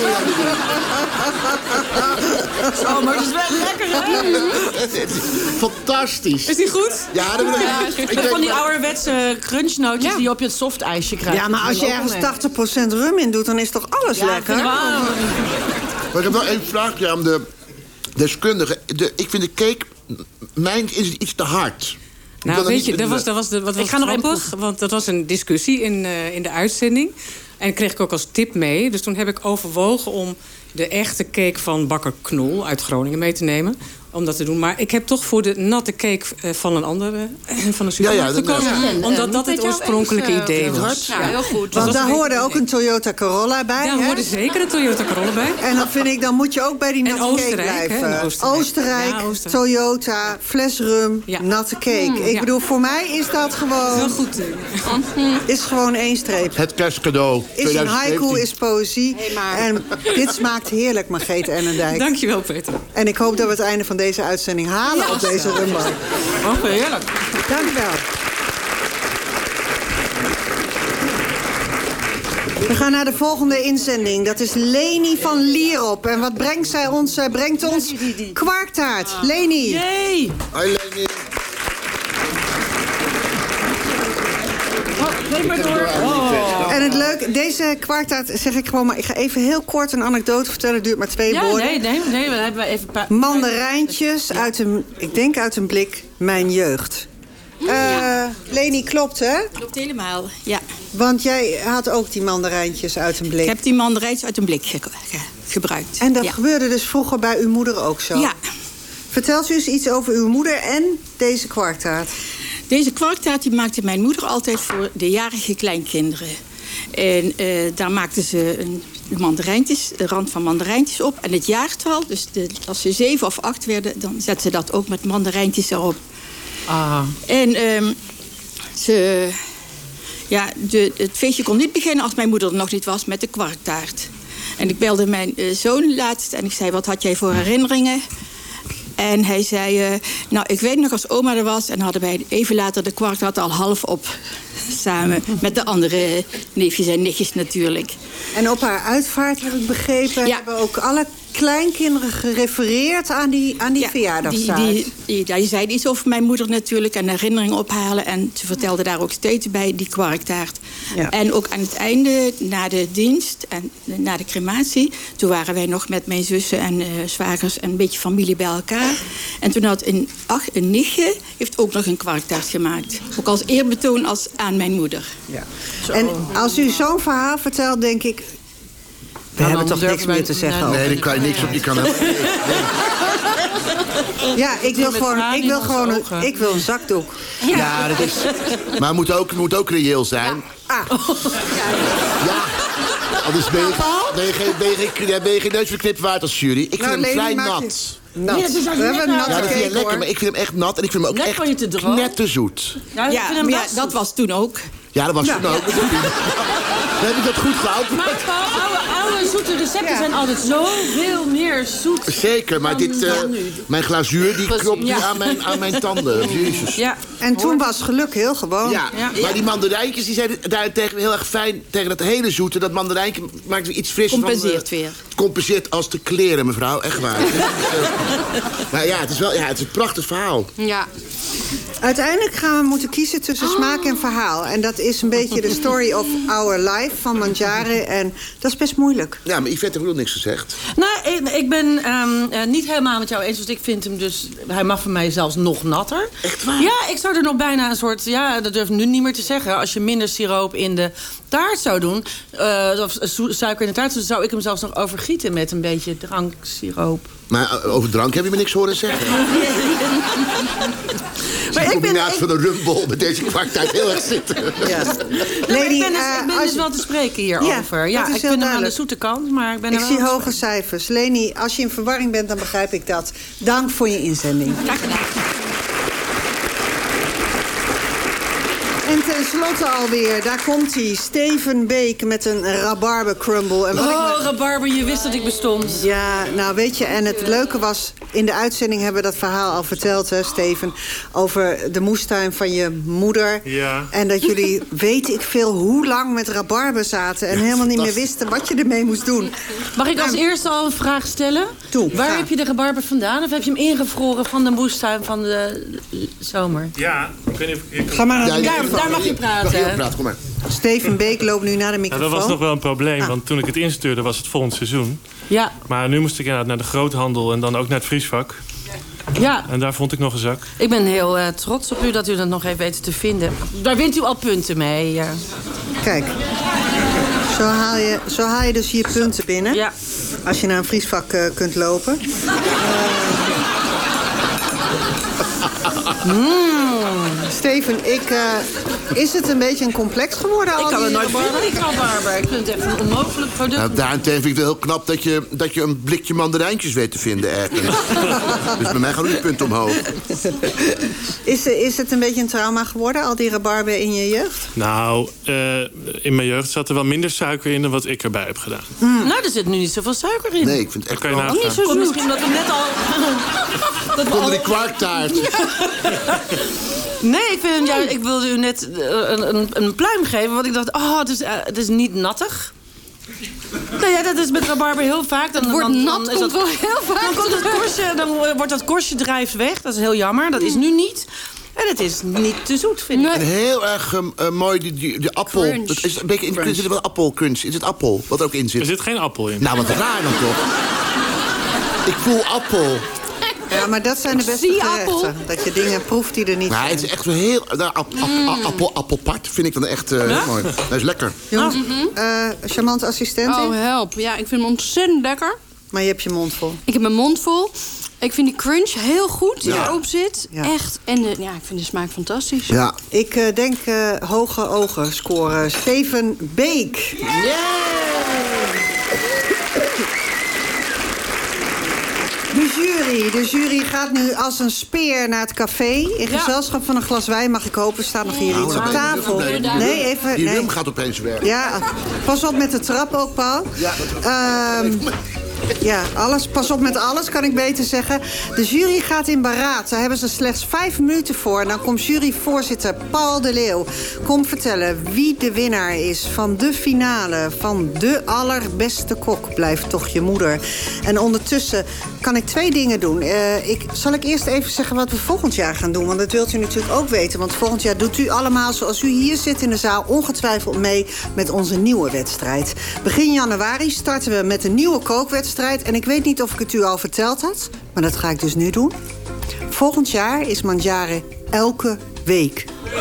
Zo, maar het is wel lekker, hè? Fantastisch. Is die goed? Ja, dat ik van die ouderwetse crunchnootjes die je op je softijsje krijgt. Ja, maar als je ergens 80% rum in doet, dan is toch alles lekker? Maar ik heb nog één vraagje aan de deskundige. Ik vind de cake, mijn is iets te hard. Nou, weet je, dat was grappig, want dat was een discussie in de uitzending. En kreeg ik ook als tip mee. Dus toen heb ik overwogen om de echte cake van bakker Knol uit Groningen mee te nemen. Om dat te doen. Maar ik heb toch voor de natte cake van een andere, van een supermarkt gekozen. Omdat dat het oorspronkelijke idee was. Ja, heel goed. Want daar hoorde ook een Toyota Corolla bij. Daar hoorde zeker een Toyota Corolla bij. En dan vind ik, dan moet je ook bij die natte cake Oostenrijk, blijven. Oostenrijk, Toyota, fles rum, natte cake. Ik bedoel, voor mij is dat gewoon... Heel goed. Is gewoon één streep. Het kerstcadeau. Is een haiku, is poëzie. En dit smaakt heerlijk, Margreet Enderdijk. Dankjewel, Peter. En ik hoop dat we het einde van deze uitzending halen op deze rumba. Oh, heerlijk. Dank u wel. We gaan naar de volgende inzending. Dat is Leni van Lierop. En wat brengt zij ons? Zij brengt ons kwarktaart. Leni. Yay. Hoi, Leni. En het leuke, deze kwarktaart zeg ik gewoon maar... Ik ga even heel kort een anekdote vertellen. Het duurt maar 2 woorden. Nee, we hebben even... Mandarijntjes uit een blik mijn jeugd. Leni, klopt, hè? Klopt helemaal, ja. Want jij had ook die mandarijntjes uit een blik. Ik heb die mandarijntjes uit een blik gebruikt. En dat gebeurde dus vroeger bij uw moeder ook zo? Ja. Vertelt u eens iets over uw moeder en deze kwarktaart. Deze kwarktaart die maakte mijn moeder altijd voor de jarige kleinkinderen. En daar maakten ze de rand van mandarijntjes op. En het jaartal, dus als ze 7 of 8 werden... dan zetten ze dat ook met mandarijntjes erop. En het feestje kon niet beginnen als mijn moeder er nog niet was met de kwarktaart. En ik belde mijn zoon laatst en ik zei, wat had jij voor herinneringen? En hij zei, ik weet nog als oma er was... en hadden wij even later de kwarktaart al half op. Samen met de andere neefjes en nichtjes natuurlijk. En op haar uitvaart, heb ik begrepen... hebben ook alle kleinkinderen gerefereerd aan die verjaardagstaart. Die zei iets over mijn moeder natuurlijk... en herinneringen ophalen. En ze vertelde daar ook steeds bij die kwarktaart. Ja. En ook aan het einde, na de dienst en na de crematie... toen waren wij nog met mijn zussen en zwagers... en een beetje familie bij elkaar. En toen had een nichtje heeft ook nog een kwarktaart gemaakt. Ook als eerbetoon aan mijn moeder. Ja. En als u zo'n verhaal vertelt, denk ik... We hebben toch niks meer te zeggen over. Nee, daar kan je niks op. Je kan Ja, ik wil een zakdoek. Ja, dat is... Maar het moet ook reëel zijn. Ja. Anders ben je geen neusverknip waard als jury. Ik vind hem vrij nat. Nat. Ja, dat vind je lekker, maar ik vind hem echt nat. En ik vind hem ook echt knetterzoet. Ja, dat was toen ook. Ja, dat was toen ook. Dan heb ik dat goed gehad. Maar oude zoete recepten zijn altijd zoveel meer zoet. Zeker, maar mijn glazuur die klopt nu aan mijn tanden. Jezus. Ja. En toen was geluk heel gewoon. Ja, maar die mandarijntjes die zijn daarentegen heel erg fijn tegen dat hele zoete. Dat mandarijntje maakt weer iets frisser. Compenseert weer. Het compenseert als te kleren, mevrouw. Echt waar. Maar ja, het is een prachtig verhaal. Ja. Uiteindelijk gaan we moeten kiezen tussen smaak en verhaal. En dat is een beetje de story of our life van Mandjaren. En dat is best moeilijk. moeilijk. Ja, maar Yvette heeft ook niks gezegd. Nou, ik ben niet helemaal met jou eens. Want ik vind hem dus... Hij mag van mij zelfs nog natter. Echt waar? Ja, ik zou er nog bijna een soort... Ja, dat durf ik nu niet meer te zeggen. Als je minder siroop in de taart zou doen... of suiker in de taart, zou ik hem zelfs nog overgieten... met een beetje dranksiroop. Maar over drank heb je me niks horen zeggen. Maar ik combinatie van een rumbol met deze kwarktaart heel erg zitten. Ja. Lady, ik ben dus wel te spreken hierover. Ja, ik vind hem aan de zoete kant, maar ik ben er wel... Ik zie hoge cijfers. Leni, als je in verwarring bent, dan begrijp ik dat. Dank voor je inzending. Graag gedaan. En tenslotte alweer, daar komt hij. Steven Beek met een rabarber crumble. En rabarber, je wist dat ik bestond. Ja, nou weet je, en het leuke was... in de uitzending hebben we dat verhaal al verteld, hè, Steven... over de moestuin van je moeder. Ja. En dat jullie, weet ik veel, hoe lang met rabarber zaten... en helemaal niet meer wisten wat je ermee moest doen. Mag ik als eerste al een vraag stellen? Waar heb je de rabarber vandaan? Of heb je hem ingevroren van de moestuin van de zomer? Ja, ik weet niet of ik... Ga maar naar daar mag je praten. Kom maar. Steven Beek loopt nu naar de microfoon. Dat was nog wel een probleem, want toen ik het instuurde was het volgend seizoen. Ja. Maar nu moest ik inderdaad naar de groothandel en dan ook naar het vriesvak. Ja. En daar vond ik nog een zak. Ik ben heel trots op u dat u dat nog even weet te vinden. Daar wint u al punten mee. Ja. Kijk, zo haal je dus hier punten binnen. Ja. Als je naar een vriesvak kunt lopen. Steven, is het een beetje een complex geworden? Ik kan het nooit vinden, die rabarber. Ik vind het echt een onmogelijk product. Nou, daarentegen vind ik het heel knap dat je een blikje mandarijntjes weet te vinden ergens. Dus bij mij gaan nu de punten omhoog. Is het een beetje een trauma geworden, al die rabarber in je jeugd? Nou, in mijn jeugd zat er wel minder suiker in dan wat ik erbij heb gedaan. Nou, er zit nu niet zoveel suiker in. Nee, ik vind het echt wel. Niet zo zoet. Misschien dat we net al... Onder die kwarktaart. Nee, ik wilde u net een pluim geven. Want ik dacht, het is niet nattig. Nou ja, dat is met rabarber heel vaak. Het woord nat komt wel heel vaak. Dan wordt dat korstje drijft weg. Dat is heel jammer. Dat is nu niet. En het is niet te zoet, vind ik. En heel erg mooi, die appel. Crunch. Dat is een beetje in zit er wel appelcrunch. Is het appel wat er ook in zit? Er zit geen appel in. Nou, wat raar dan toch? Ik voel appel. Ja, maar dat zijn de beste gerechten. Dat je dingen proeft die er niet zijn. Het is echt wel heel... Appelpart vind ik dan echt mooi. Dat is lekker. Jongens, charmante assistent. Oh, help. Ja, ik vind hem ontzettend lekker. Maar je hebt je mond vol. Ik heb mijn mond vol. Ik vind die crunch heel goed die erop zit. Ja. Echt. En ik vind de smaak fantastisch. Ja. Ik denk hoge ogen scoren. Steven Beek. De jury gaat nu als een speer naar het café. In gezelschap van een glas wijn, mag ik hopen. Staat nog hier iets op tafel. Nee, even... Die rum gaat opeens weg. Ja, pas op met de trap ook, Paul. Ja, pas op met alles, kan ik beter zeggen. De jury gaat in beraad. Daar hebben ze slechts 5 minuten voor. En dan komt juryvoorzitter Paul de Leeuw. Kom vertellen wie de winnaar is van de finale van de allerbeste kok. Blijft toch je moeder. En ondertussen kan ik 2 dingen doen. Zal ik eerst even zeggen wat we volgend jaar gaan doen? Want dat wilt u natuurlijk ook weten. Want volgend jaar doet u allemaal, zoals u hier zit in de zaal, ongetwijfeld mee met onze nieuwe wedstrijd. Begin januari starten we met een nieuwe kookwedstrijd. En ik weet niet of ik het u al verteld had, maar dat ga ik dus nu doen. Volgend jaar is Mandjaren elke week.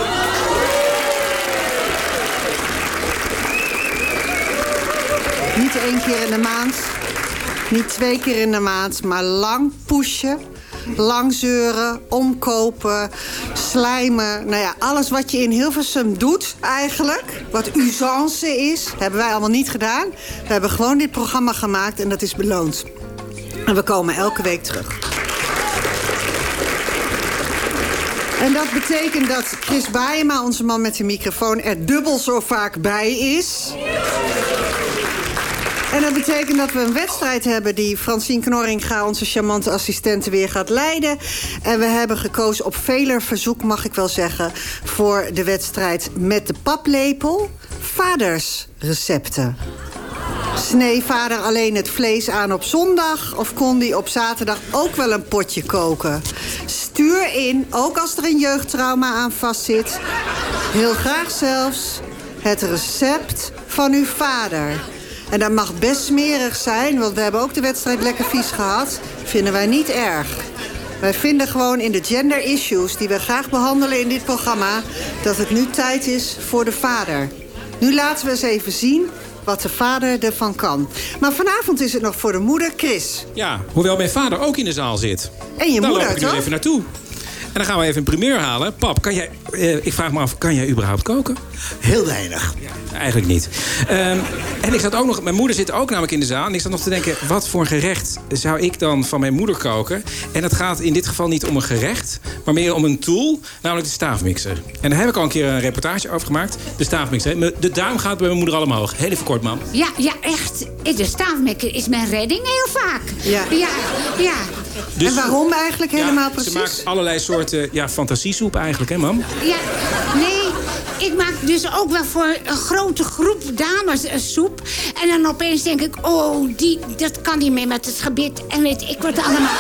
Niet 1 keer in de maand, niet 2 keer in de maand, maar lang pushen, lang zeuren, omkopen, slijmen. Nou ja, alles wat je in Hilversum doet eigenlijk, wat usance is, hebben wij allemaal niet gedaan. We hebben gewoon dit programma gemaakt en dat is beloond. En we komen elke week terug. En dat betekent dat Chris Baaema, onze man met de microfoon, er dubbel zo vaak bij is. En dat betekent dat we een wedstrijd hebben die Francine Knorringa, onze charmante assistente, weer gaat leiden. En we hebben gekozen op veler verzoek, mag ik wel zeggen, voor de wedstrijd met de paplepel. Vadersrecepten. Snee vader alleen het vlees aan op zondag? Of kon die op zaterdag ook wel een potje koken? Stuur in, ook als er een jeugdtrauma aan vastzit. Heel graag zelfs het recept van uw vader. En dat mag best smerig zijn, want we hebben ook de wedstrijd lekker vies gehad. Vinden wij niet erg. Wij vinden gewoon in de gender issues die we graag behandelen in dit programma... dat het nu tijd is voor de vader. Nu laten we eens even zien wat de vader ervan kan. Maar vanavond is het nog voor de moeder, Chris. Ja, hoewel mijn vader ook in de zaal zit. En je moeder, Daar loop ik nu toch? even naartoe. En dan gaan we even een primeur halen. Pap, kan jij, ik vraag me af, kan jij überhaupt koken? Heel weinig. Ja, eigenlijk niet. En ik zat ook nog, mijn moeder zit ook namelijk in de zaal. En ik zat nog te denken, wat voor een gerecht zou ik dan van mijn moeder koken? En het gaat in dit geval niet om een gerecht, maar meer om een tool, namelijk de staafmixer. En daar heb ik al een keer een reportage over gemaakt. De staafmixer. De duim gaat bij mijn moeder al omhoog. Heel even kort, mam. Ja, echt. De staafmixer is mijn redding heel vaak. Ja. Dus, en waarom eigenlijk helemaal precies? Ze maakt allerlei soorten fantasiesoep eigenlijk, hè, mam? Ja, nee, ik maak dus ook wel voor een grote groep dames een soep. En dan opeens denk ik, dat kan niet meer met het gebit. En weet ik wat allemaal.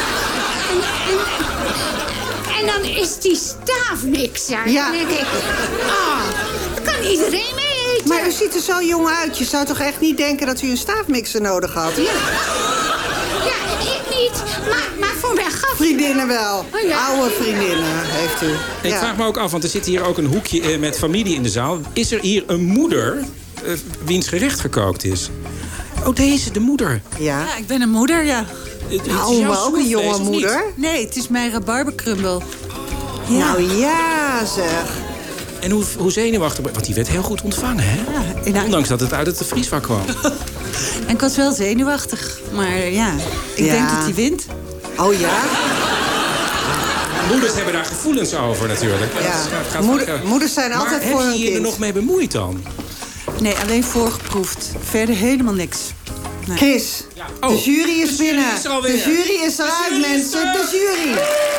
En dan is die staafmixer. Ja. Dan denk ik, kan iedereen mee eten. Maar u ziet er zo jong uit. Je zou toch echt niet denken dat u een staafmixer nodig had? Ja, ik niet. Maar voor mijn gast. Vriendinnen wel. Oh, ja. Oude vriendinnen heeft u. Ik vraag me ook af, want er zit hier ook een hoekje met familie in de zaal. Is er hier een moeder wiens gerecht gekookt is? Oh, deze, de moeder. Ja, ik ben een moeder, ja. maar ook een jonge moeder? Nee, het is mijn rabarberkrumbel. Ja. Nou ja, zeg. En hoe zenuwachtig... Want die werd heel goed ontvangen, hè? Ja, ondanks dat het uit het vriesvak kwam. En ik was wel zenuwachtig. Maar ja, ik denk dat hij wint. Oh ja? Moeders hebben daar gevoelens over, natuurlijk. Ja. Moeders zijn altijd voor hun kind. Maar heb je je er nog mee bemoeid dan? Nee, alleen voorgeproefd. Verder helemaal niks. Nee. Chris, de jury is binnen. De jury is eruit, mensen. De jury.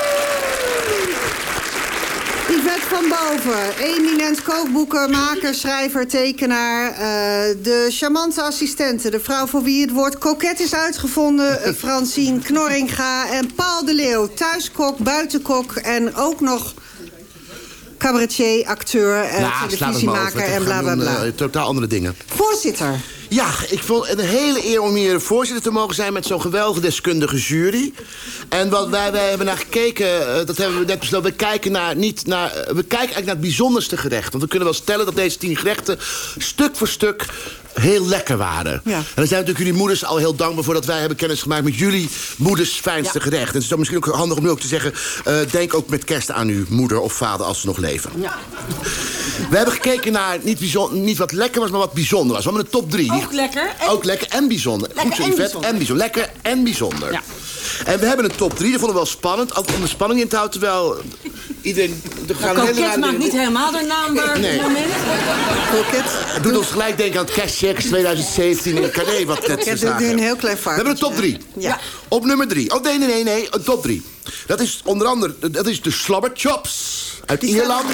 Yvette van Boven, eminent kookboekenmaker, schrijver, tekenaar. De charmante assistente, de vrouw voor wie het woord koket is uitgevonden. Francine Knorringa en Paul de Leeuw, thuiskok, buitenkok en ook nog cabaretier, acteur, televisiemaker en bla bla bla. Totaal andere dingen. Voorzitter. Ja, ik vond het een hele eer om hier voorzitter te mogen zijn met zo'n geweldige deskundige jury. En wat wij hebben naar gekeken, dat hebben we net besloten. We kijken eigenlijk naar het bijzonderste gerecht. Want we kunnen wel stellen dat deze 10 gerechten stuk voor stuk heel lekker waren. Ja. En dan zijn natuurlijk jullie moeders al heel dankbaar voor dat wij hebben kennis gemaakt met jullie moeders fijnste gerecht. En het is dan misschien ook handig om nu ook te zeggen, denk ook met kerst aan uw moeder of vader als ze nog leven. Ja. We hebben gekeken naar niet wat lekker was, maar wat bijzonder was. We hebben een top 3. Ook lekker. Ook lekker en bijzonder. Lekker goed zo, Yvette, en bijzonder. Lekker en bijzonder. Ja. En we hebben een top 3, dat vonden we wel spannend. Altijd om de spanning in te houden, terwijl iedereen... Koket maakt niet helemaal de naam op het moment. Koket. Het doet ons gelijk denken aan het Kerstcircus 2017 in Carré, wat net we zagen. Nu een heel klein varkens. We hebben een top 3. Ja. Op nummer 3. Oh, nee, een top 3. Dat is onder andere de slobberchops uit Ierland.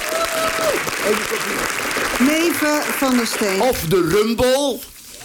Neven van der Steen. Of de rumble.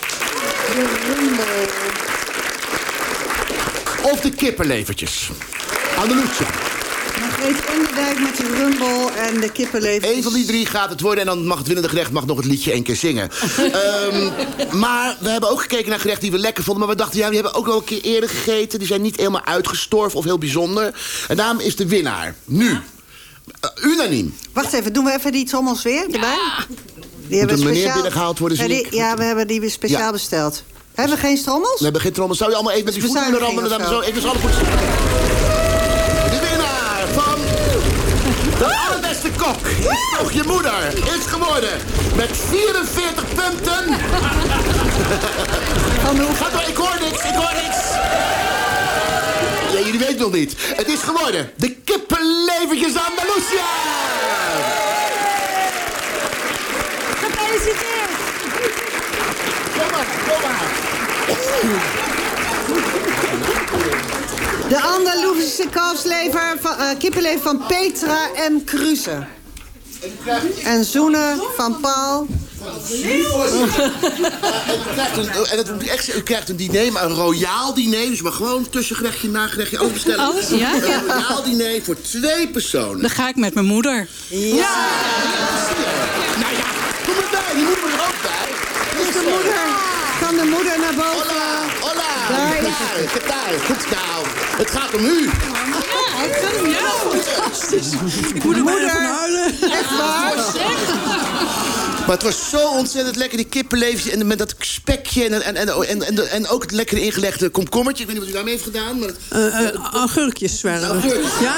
Of de kippenlevertjes. Andalusia. Margreet Onderdijk met de rumble en de kippenlevertjes. Eén van die 3 gaat het worden en dan mag het winnende gerecht nog het liedje 1 keer zingen. Maar we hebben ook gekeken naar gerechten die we lekker vonden. Maar we dachten, die hebben ook wel een keer eerder gegeten. Die zijn niet helemaal uitgestorven of heel bijzonder. En daarom is de winnaar nu... unaniem. Wacht even, doen we even die trommels weer erbij? Die hebben we meneer binnengehaald worden, zie ik. Ja, we hebben die weer speciaal besteld. Hebben we geen trommels? We hebben geen trommels. Zou je allemaal even met je voeten kunnen rammelen? Dan zo even alle voeten. De winnaar van de allerbeste kok is toch je moeder. Is geworden met 44 punten. Ga door, ik hoor niks. Ja, jullie weten nog niet. Het is geworden de kippenlevertjes Andalusia. Gefeliciteerd. Kom maar. De Andalusische kalfslever, kippenlever van Petra M. Kruse. En zoenen van Paul. U krijgt een diner, maar een royaal diner. Dus maar gewoon tussengerechtje, nagerechtje overstellen. Alles, ja? Een royaal diner voor 2 personen. Dan ga ik met mijn moeder. Ja! Nou ja, kom erbij. Die moeder er ook bij. Is de moeder van de moeder naar boven. Hola, daar. Goed nou. Het gaat om u. Ja, het gaat om jou. Fantastisch. Ik moet er bijna van huilen. Echt waar? Maar het was zo ontzettend lekker, die kippenleefjes en met dat spekje en ook het lekkere ingelegde komkommertje. Ik weet niet wat u daarmee heeft gedaan. Maar augurkjes waren er. Augurkjes. Ja.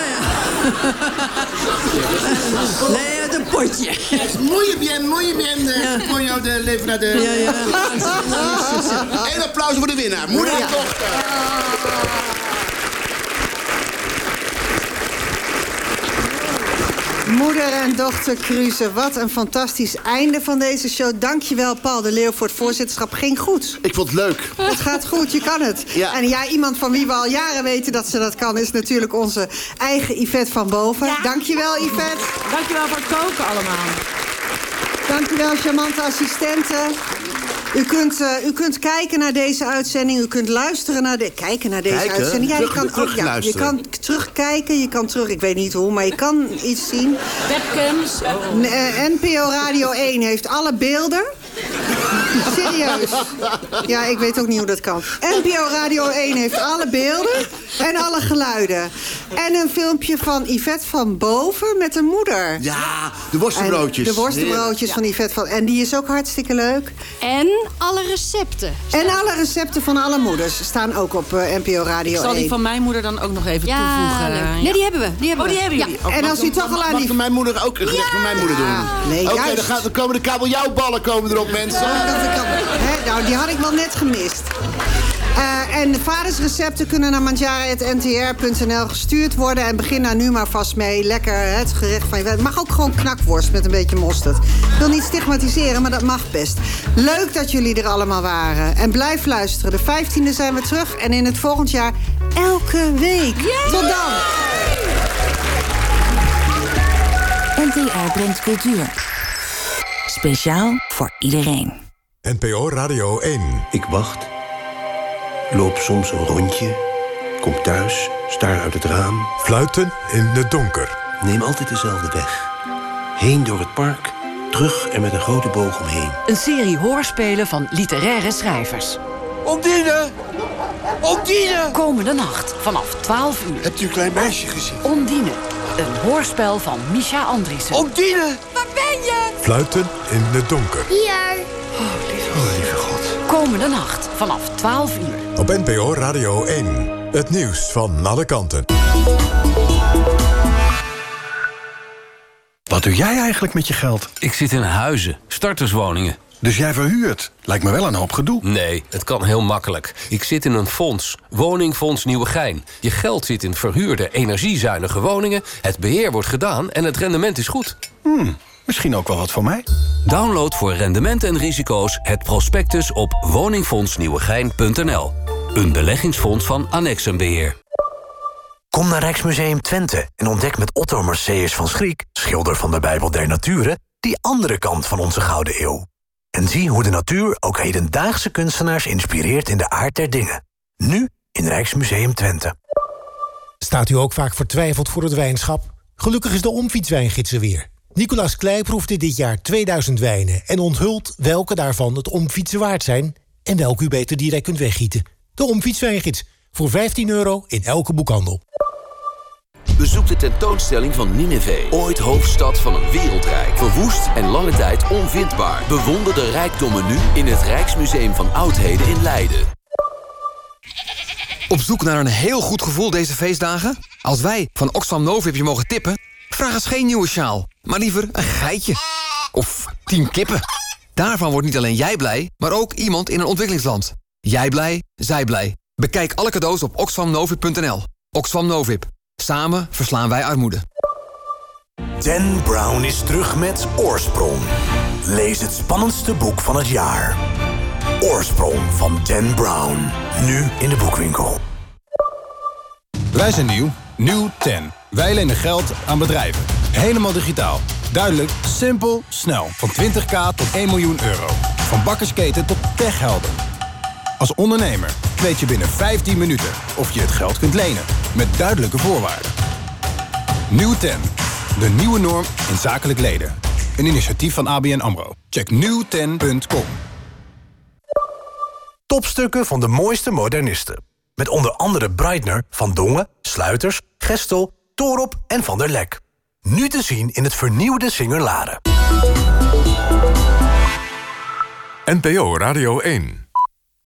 Nee, het een potje. Muy bien. Coño de levra de... Ja. Een applaus voor de winnaar. Moeder en dochter. Moeder en dochter Kruse, wat een fantastisch einde van deze show. Dankjewel, Paul de Leeuw, voor het voorzitterschap. Ging goed. Ik vond het leuk. Het gaat goed, je kan het. Ja. En ja, iemand van wie we al jaren weten dat ze dat kan... is natuurlijk onze eigen Yvette van Boven. Ja. Dankjewel, Yvette. Dankjewel voor het koken allemaal. Dankjewel, charmante assistenten. U kunt kijken naar deze uitzending. U kunt luisteren naar deze uitzending. Ja, je kan terugkijken, je kan terug... Ik weet niet hoe, maar je kan iets zien. Webcams. NPO Radio 1 heeft alle beelden. Serieus. Ja, ik weet ook niet hoe dat kan. NPO Radio 1 heeft alle beelden en alle geluiden. En een filmpje van Yvette van Boven met een moeder. Ja, de worstenbroodjes. De worstenbroodjes van Yvette van... En die is ook hartstikke leuk. En alle recepten. En alle recepten van alle moeders staan ook op NPO Radio 1. Ik zal die van mijn moeder dan ook nog even toevoegen. Nee, die hebben we. Die hebben jullie. Ja. En als u toch al aan die... Mag mijn moeder ook een gerecht van mijn moeder doen? Nee, Oké, dan komen de kabeljauwballen erop, mensen. Nou, die had ik wel net gemist. En de vadersrecepten kunnen naar mandjaren@ntr.nl gestuurd worden. En begin daar nu maar vast mee. Lekker het gerecht van je... Het mag ook gewoon knakworst met een beetje mosterd. Ik wil niet stigmatiseren, maar dat mag best. Leuk dat jullie er allemaal waren. En blijf luisteren. De 15e zijn we terug. En in het volgend jaar elke week. Yeah! Tot dan! NTR brengt cultuur. Speciaal voor iedereen. NPO Radio 1. Ik wacht. Loop soms een rondje. Kom thuis. Staar uit het raam. Fluiten in het donker. Neem altijd dezelfde weg. Heen door het park. Terug en met een grote boog omheen. Een serie hoorspelen van literaire schrijvers. Ondine! Ondine! Komende nacht vanaf 12 uur. Hebt u een klein meisje gezien? Ondine. Een hoorspel van Misha Andriessen. Ondine! Waar ben je? Fluiten in het donker. Hier. Oh, lieve God. Komende nacht vanaf 12 uur. Op NPO Radio 1. Het nieuws van alle kanten. Wat doe jij eigenlijk met je geld? Ik zit in huizen, starterswoningen. Dus jij verhuurt? Lijkt me wel een hoop gedoe. Nee, het kan heel makkelijk. Ik zit in een fonds, Woningfonds Nieuwegein. Je geld zit in verhuurde, energiezuinige woningen. Het beheer wordt gedaan en het rendement is goed. Misschien ook wel wat voor mij. Download voor rendement en risico's het prospectus op woningfondsnieuwegein.nl. Een beleggingsfonds van Annexenbeheer. Kom naar Rijksmuseum Twente en ontdek met Otto Marseus van Schriek, schilder van de Bijbel der Naturen, die andere kant van onze Gouden Eeuw. En zie hoe de natuur ook hedendaagse kunstenaars inspireert in de aard der dingen. Nu in Rijksmuseum Twente. Staat u ook vaak vertwijfeld voor het wijnschap? Gelukkig is de Omfietswijngids er weer. Nicolas Kleij proefde dit jaar 2000 wijnen en onthult welke daarvan het omfietsen waard zijn en welke u beter direct kunt weggieten. De Omfietswijngids, voor €15 in elke boekhandel. Bezoek de tentoonstelling van Nineveh, ooit hoofdstad van een wereldrijk. Verwoest en lange tijd onvindbaar. Bewonder de rijkdommen nu in het Rijksmuseum van Oudheden in Leiden. Op zoek naar een heel goed gevoel deze feestdagen? Als wij van Oxfam Novib je mogen tippen, vraag eens geen nieuwe sjaal, maar liever een geitje. Of 10 kippen. Daarvan wordt niet alleen jij blij, maar ook iemand in een ontwikkelingsland. Jij blij, zij blij. Bekijk alle cadeaus op oxfamnovib.nl. Oxfam Novib. Samen verslaan wij armoede. Dan Brown is terug met Oorsprong. Lees het spannendste boek van het jaar. Oorsprong van Dan Brown. Nu in de boekwinkel. Wij zijn nieuw. Nieuw 10. Wij lenen geld aan bedrijven. Helemaal digitaal. Duidelijk, simpel, snel. Van 20.000 tot 1 miljoen euro. Van bakkersketen tot techhelden. Als ondernemer weet je binnen 15 minuten of je het geld kunt lenen. Met duidelijke voorwaarden. Nieuw 10. De nieuwe norm in zakelijk leden. Een initiatief van ABN AMRO. Check nieuw10.com. Topstukken van de mooiste modernisten. Met onder andere Breitner, Van Dongen, Sluiters, Gestel, Toorop en Van der Lek. Nu te zien in het vernieuwde Singer Laren. NPO Radio 1.